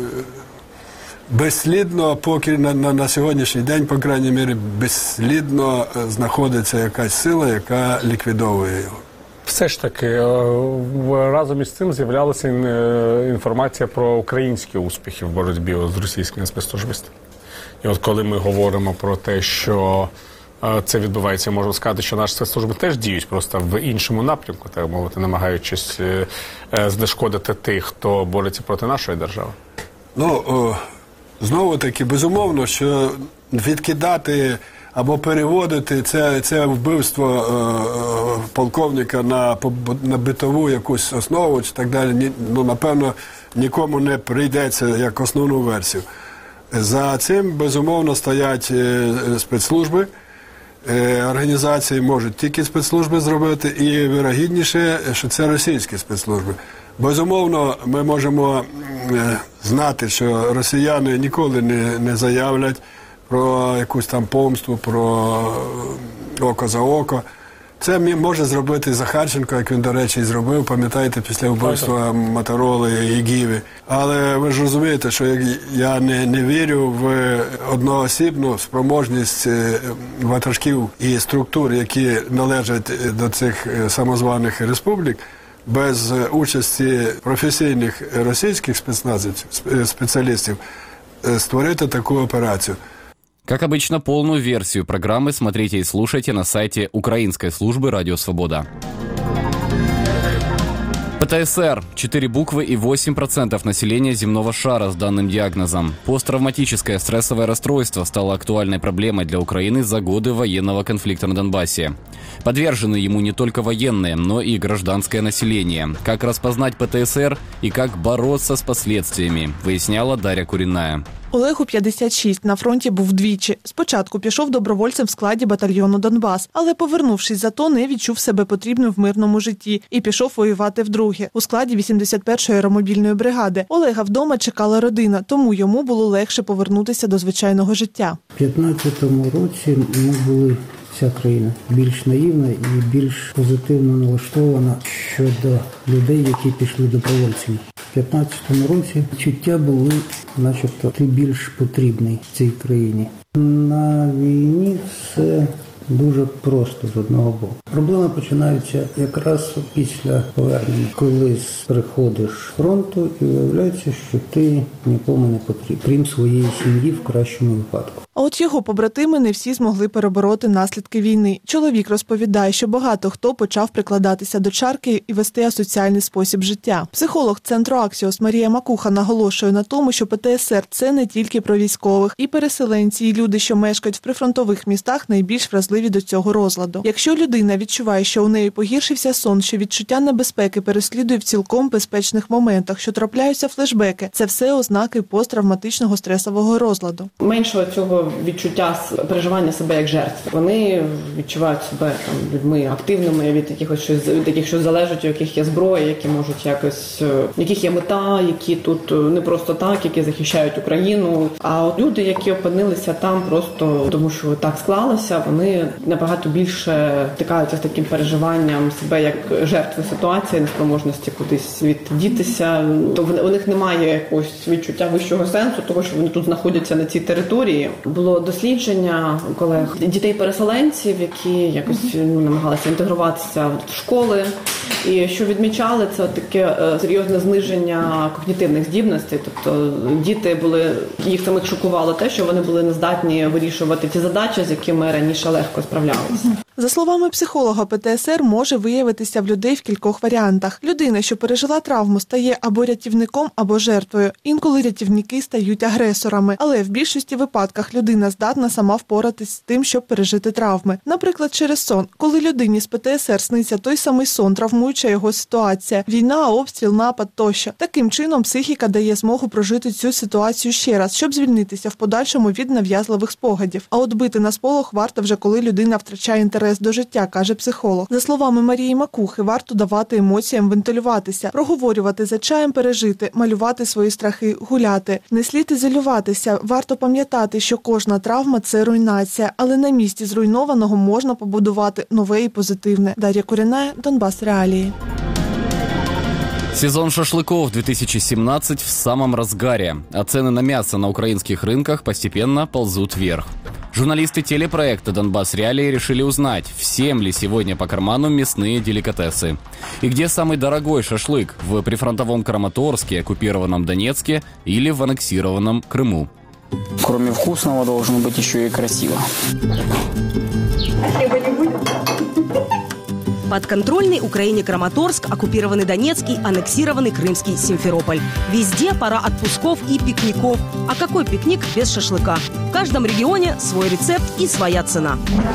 безслідно, поки на сьогоднішній день, по крайній мірі, безслідно знаходиться якась сила, яка ліквідовує його. Все ж таки, разом із цим з'являлася інформація про українські успіхи в боротьбі з російськими спецслужбистами. І от коли ми говоримо про те, що це відбувається, можна сказати, що наші спецслужби теж діють просто в іншому напрямку, так мовити, намагаючись знешкодити тих, хто бореться проти нашої держави. Знову-таки, безумовно, що відкидати або переводити це вбивство полковника на битову якусь основу чи так далі, напевно, нікому не прийдеться як основну версію. За цим, безумовно, стоять спецслужби. Організації можуть тільки спецслужби зробити, і вірогідніше, що це російські спецслужби. Безумовно, ми можемо знати, що росіяни ніколи не заявлять про якусь там помсту, про око за око. Це може зробити Захарченко, як він, до речі, і зробив, пам'ятаєте, після вбивства Мотороли і Гіви. Але ви ж розумієте, що я не вірю в одноосібну спроможність ватажків і структур, які належать до цих самозваних республік, без участі професійних російських спеціалістів створити таку операцію. Как обычно, полную версию программы смотрите и слушайте на сайте Украинской службы «Радио Свобода». ПТСР – 4 буквы и 8% населения земного шара с данным диагнозом. Посттравматическое стрессовое расстройство стало актуальной проблемой для Украины за годы военного конфликта на Донбассе. Подвержены ему не только военные, но и гражданское население. Как распознать ПТСР и как бороться с последствиями, выясняла Дар'я Куріная. Олегу 56, на фронті був двічі. Спочатку пішов добровольцем в складі батальйону «Донбас», але, повернувшись з АТО, не відчув себе потрібним в мирному житті і пішов воювати вдруге у складі 81-ї аеромобільної бригади. Олега вдома чекала родина, тому йому було легше повернутися до звичайного життя. У 15-му році ми були вся країна більш наївна і більш позитивно налаштована щодо людей, які пішли добровольцями. У 15-му році відчуття були, начебто, ти більш потрібний цій країні. На війні все дуже просто з одного боку. Проблеми починаються якраз після повернення. Коли приходиш з фронту і виявляється, що ти нікому не потрібен, крім своєї сім'ї в кращому випадку. А от його побратими не всі змогли перебороти наслідки війни. Чоловік розповідає, що багато хто почав прикладатися до чарки і вести асоціальний спосіб життя. Психолог центру «Аксіос» Марія Макуха наголошує на тому, що ПТСР – це не тільки про військових. І переселенці, і люди, що мешкають в прифронтових містах, найбільш вразливі до цього розладу. Якщо людина відчуває, що у неї погіршився сон, що відчуття небезпеки переслідує в цілком безпечних моментах, що трапляються флешбеки – це все ознаки посттравматичного стресового розладу. Менше цього відчуття переживання себе як жертви. Вони відчувають себе людьми активними, від яких щось залежить, у яких є зброя, які можуть якось, у яких є мета, які тут не просто так, які захищають Україну. А от люди, які опинилися там просто тому, що так склалося, вони набагато більше стикаються з таким переживанням себе як жертви ситуації, неспроможності кудись віддітися. То у них немає якогось відчуття вищого сенсу, того, що вони тут знаходяться на цій території. Було дослідження колег дітей-переселенців, які якось намагалися інтегруватися в школи. І що відмічали, це таке серйозне зниження когнітивних здібностей. Тобто діти були, їх самих шокувало те, що вони були нездатні вирішувати ті задачі, з якими раніше легко справлялися. За словами психолога, ПТСР може виявитися в людей в кількох варіантах. Людина, що пережила травму, стає або рятівником, або жертвою. Інколи рятівники стають агресорами. Але в більшості випадках людина здатна сама впоратись з тим, щоб пережити травми. Наприклад, через сон. Коли людині з ПТСР сниться той самий сон, травмуюча його ситуація, війна, обстріл, напад тощо. Таким чином, психіка дає змогу прожити цю ситуацію ще раз, щоб звільнитися в подальшому від нав'язливих спогадів. А от бити на сполох варто вже, коли людина втрачає інтерес до життя, каже психолог. За словами Марії Макухи, варто давати емоціям вентилюватися, проговорювати за чаєм пережити, малювати свої страхи, гуляти. Не слід ізолюватися, варто пам'ятати, що кожна травма – це руйнація, але на місці зруйнованого можна побудувати нове і позитивне. Дар'я Куріная, Донбас Реалії. Сезон шашлыков 2017 в самом разгаре, а цены на мясо на украинских рынках постепенно ползут вверх. Журналисты телепроекта «Донбас Реалии» решили узнать, всем ли сегодня по карману мясные деликатесы. И где самый дорогой шашлык – в прифронтовом Краматорске, оккупированном Донецке или в аннексированном Крыму. Кроме вкусного должно быть еще и красиво. Подконтрольный Украине Краматорск, оккупированный Донецкий, аннексированный крымский Симферополь. Везде пора отпусков и пикников. А какой пикник без шашлыка? В каждом регионе свой рецепт и своя цена.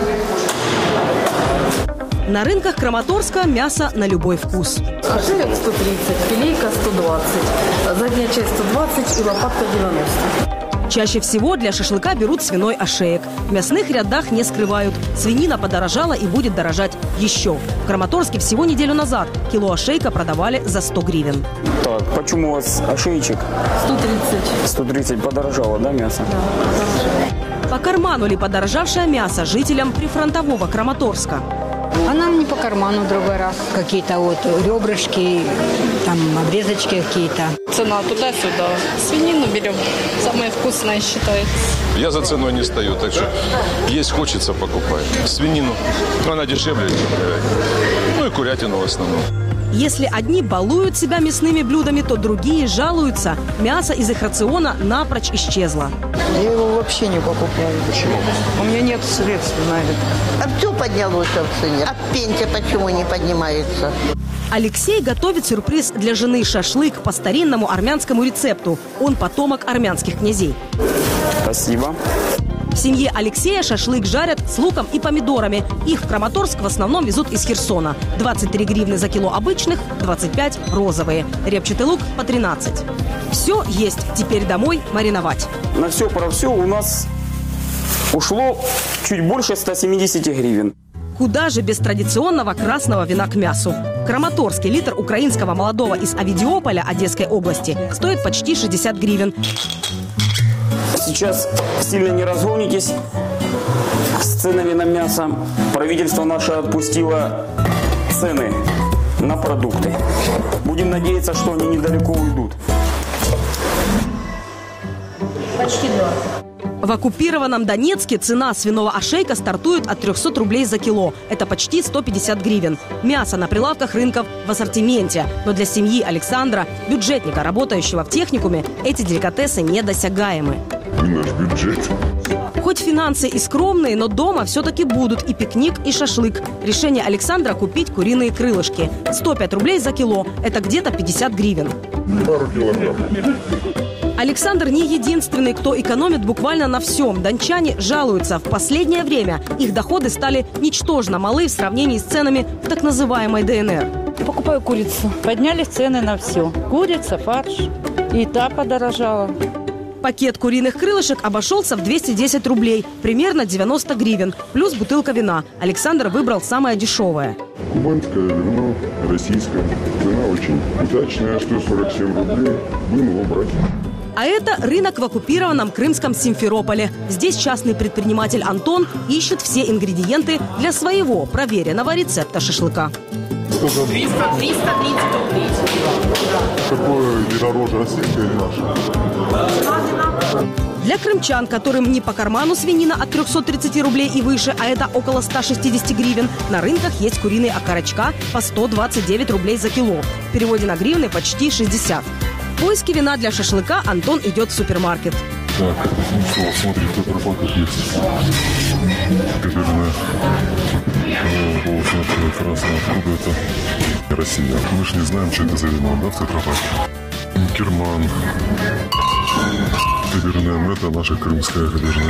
На рынках Краматорска мясо на любой вкус. Ошеек 130, филейка 120, задняя часть 120 и лопатка 90. Чаще всего для шашлыка берут свиной ошеек. В мясных рядах не скрывают. Свинина подорожала и будет дорожать еще. В Краматорске всего неделю назад кило ошейка продавали за 100 гривен. Так, почему у вас ошейчик? 130. 130 подорожало, да, мясо? Да. По карману ли подорожавшее мясо жителям прифронтового Краматорска? А нам не по карману в другой раз. Какие-то вот ребрышки, там обрезочки какие-то. Цена туда-сюда. Свинину берем. Самое вкусное считается. Я за ценой не стою, так что есть хочется покупать. Свинину, она дешевле, чем говядина. Ну и курятину в основном. Если одни балуют себя мясными блюдами, то другие жалуются. Мясо из их рациона напрочь исчезло. Я его вообще не покупаю. Почему? У меня нет средств на это. А все поднялось в цене. А пенсия почему не поднимается? Алексей готовит сюрприз для жены – шашлык по старинному армянскому рецепту. Он потомок армянских князей. Спасибо. В семье Алексея шашлык жарят с луком и помидорами. Их в Краматорск в основном везут из Херсона. 23 гривны за кило обычных, 25 розовые. Репчатый лук по 13. Все есть. Теперь домой мариновать. На все про все у нас ушло чуть больше 170 гривен. Куда же без традиционного красного вина к мясу? В Краматорске литр украинского молодого из Авидиополя Одесской области стоит почти 60 гривен. Сейчас сильно не разгонитесь с ценами на мясо. Правительство наше отпустило цены на продукты. Будем надеяться, что они недалеко уйдут. Почти 20. В оккупированном Донецке цена свиного ошейка стартует от 300 рублей за кило. Это почти 150 гривен. Мясо на прилавках рынков в ассортименте. Но для семьи Александра, бюджетника, работающего в техникуме, эти деликатесы недосягаемы. Наш бюджет. Хоть финансы и скромные, но дома все-таки будут и пикник, и шашлык. Решение Александра – купить куриные крылышки. 105 рублей за кило. Это где-то 50 гривен. Пару килограмм. Александр не единственный, кто экономит буквально на всем. Дончане жалуются. В последнее время их доходы стали ничтожно малы в сравнении с ценами в так называемой ДНР. Покупаю курицу. Поднялись цены на все. Курица, фарш. И та подорожала. Пакет куриных крылышек обошелся в 210 рублей, примерно 90 гривен, плюс бутылка вина. Александр выбрал самое дешевое. Кубанское вино, российское. Цена очень удачная, 147 рублей. Будем его брать. А это рынок в оккупированном крымском Симферополе. Здесь частный предприниматель Антон ищет все ингредиенты для своего проверенного рецепта шашлыка. 330 рублей. Какое вино дороже, российское или наше? Для крымчан, которым не по карману свинина от 330 рублей и выше, а это около 160 гривен, на рынках есть куриные окорочка по 129 рублей за кило. В переводе на гривны почти 60. В поиске вина для шашлыка Антон идет в супермаркет. Так, ну что, смотри, кто пропакет есть. Каберне. Получается, красная. Откуда это? Россия. Мы же не знаем, что это за вино, да, в тетрапаке? Керман. Каберне. Это наша крымская каберне.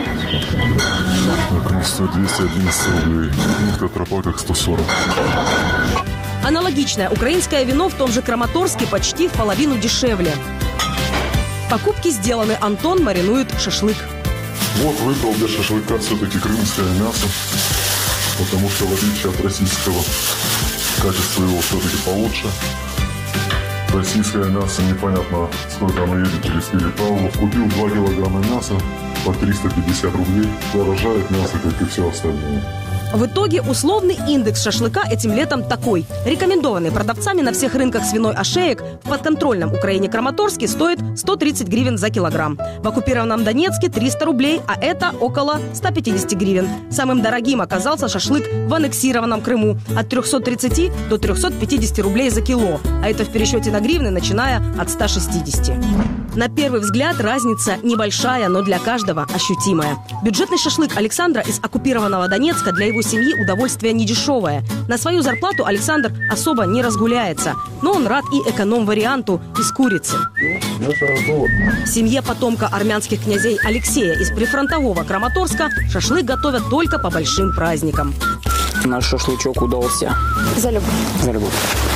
Так, он стоит 211 рублей. В тетрапаках 140. Аналогичное украинское вино в том же Краматорске почти в половину дешевле. Покупки сделаны. Антон маринует шашлык. Вот выбрал для шашлыка все-таки крымское мясо, потому что в отличие от российского качество его все-таки получше. Российское мясо непонятно, сколько оно едет через переправу. Купил 2 килограмма мяса по 350 рублей. Дорожает мясо, как и все остальное. В итоге условный индекс шашлыка этим летом такой. Рекомендованный продавцами на всех рынках свиной ошеек в подконтрольном Украине Краматорске стоит 130 гривен за килограмм. В оккупированном Донецке 300 рублей, а это около 150 гривен. Самым дорогим оказался шашлык в аннексированном Крыму от 330 до 350 рублей за кило. А это в пересчете на гривны, начиная от 160. На первый взгляд разница небольшая, но для каждого ощутимая. Бюджетный шашлык Александра из оккупированного Донецка для его семьи удовольствие недешевое. На свою зарплату Александр особо не разгуляется, но он рад и эконом-варианту из курицы. В семье потомка армянских князей Алексея из прифронтового Краматорска шашлык готовят только по большим праздникам. Наш шашлычок удался. За любовь. За любовь.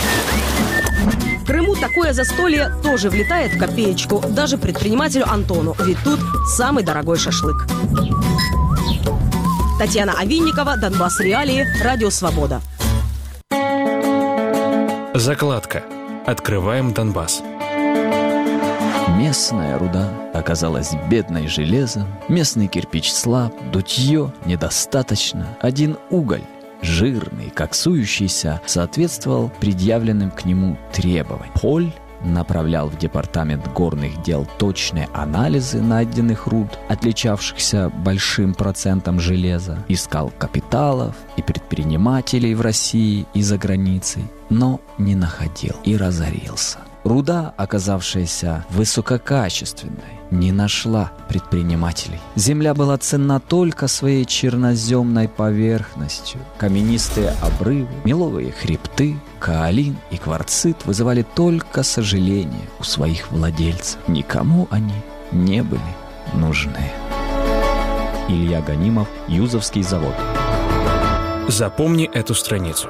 В Крыму такое застолье тоже влетает в копеечку даже предпринимателю Антону, ведь тут самый дорогой шашлык. Татьяна Авинникова, Донбасс Реалии, Радио Свобода. Закладка. Открываем Донбасс. Местная руда оказалась бедной железом, местный кирпич слаб, дутье недостаточно, один уголь, жирный, коксующийся, соответствовал предъявленным к нему требованиям. Поль направлял в департамент горных дел точные анализы найденных руд, отличавшихся большим процентом железа, искал капиталов и предпринимателей в России и за границей, но не находил и разорился. Руда, оказавшаяся высококачественной, не нашла предпринимателей. Земля была ценна только своей черноземной поверхностью. Каменистые обрывы, меловые хребты, каолин и кварцит вызывали только сожаление у своих владельцев. Никому они не были нужны. Илья Ганимов, Юзовский завод. Запомни эту страницу.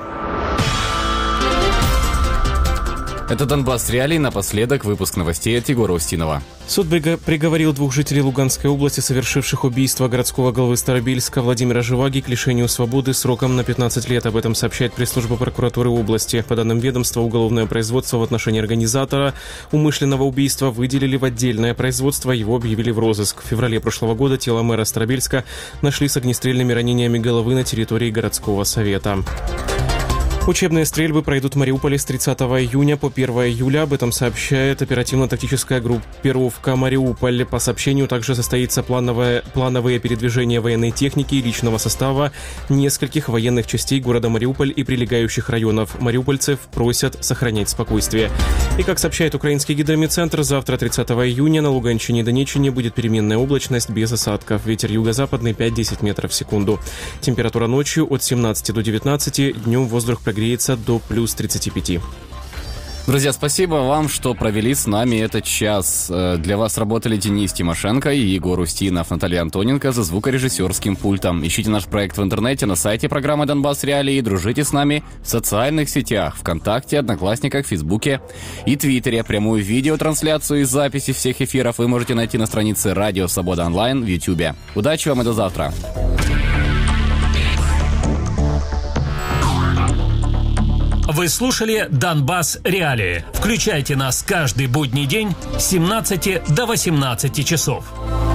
Это «Донбасс Реалии». Напоследок выпуск новостей от Егора Устинова. Суд приговорил 2 жителей Луганской области, совершивших убийство городского главы Старобельска Владимира Живаги, к лишению свободы сроком на 15 лет. Об этом сообщает пресс-служба прокуратуры области. По данным ведомства, уголовное производство в отношении организатора умышленного убийства выделили в отдельное производство, его объявили в розыск. В феврале прошлого года тело мэра Старобельска нашли с огнестрельными ранениями головы на территории городского совета. Учебные стрельбы пройдут в Мариуполе с 30 июня по 1 июля. Об этом сообщает оперативно-тактическая группировка «Мариуполь». По сообщению также состоится плановые передвижения военной техники и личного состава нескольких военных частей города Мариуполь и прилегающих районов. Мариупольцев просят сохранять спокойствие. И, как сообщает украинский гидромедцентр, завтра, 30 июня, на Луганщине и Донеччине будет переменная облачность без осадков. Ветер юго-западный 5-10 метров в секунду. Температура ночью от 17 до 19, днем воздух прогреется до плюс 35. Друзья, спасибо вам, что провели с нами этот час. Для вас работали Денис Тимошенко и Егор Устинов, Наталья Антоненко за звукорежиссерским пультом. Ищите наш проект в интернете на сайте программы «Донбасс Реалии» и дружите с нами в социальных сетях ВКонтакте, Одноклассниках, Фейсбуке и Твиттере. Прямую видеотрансляцию и записи всех эфиров вы можете найти на странице «Радио Свобода Онлайн» в Ютьюбе. Удачи вам и до завтра. Вы слушали «Донбасс Реалии». Включайте нас каждый будний день с 17 до 18 часов.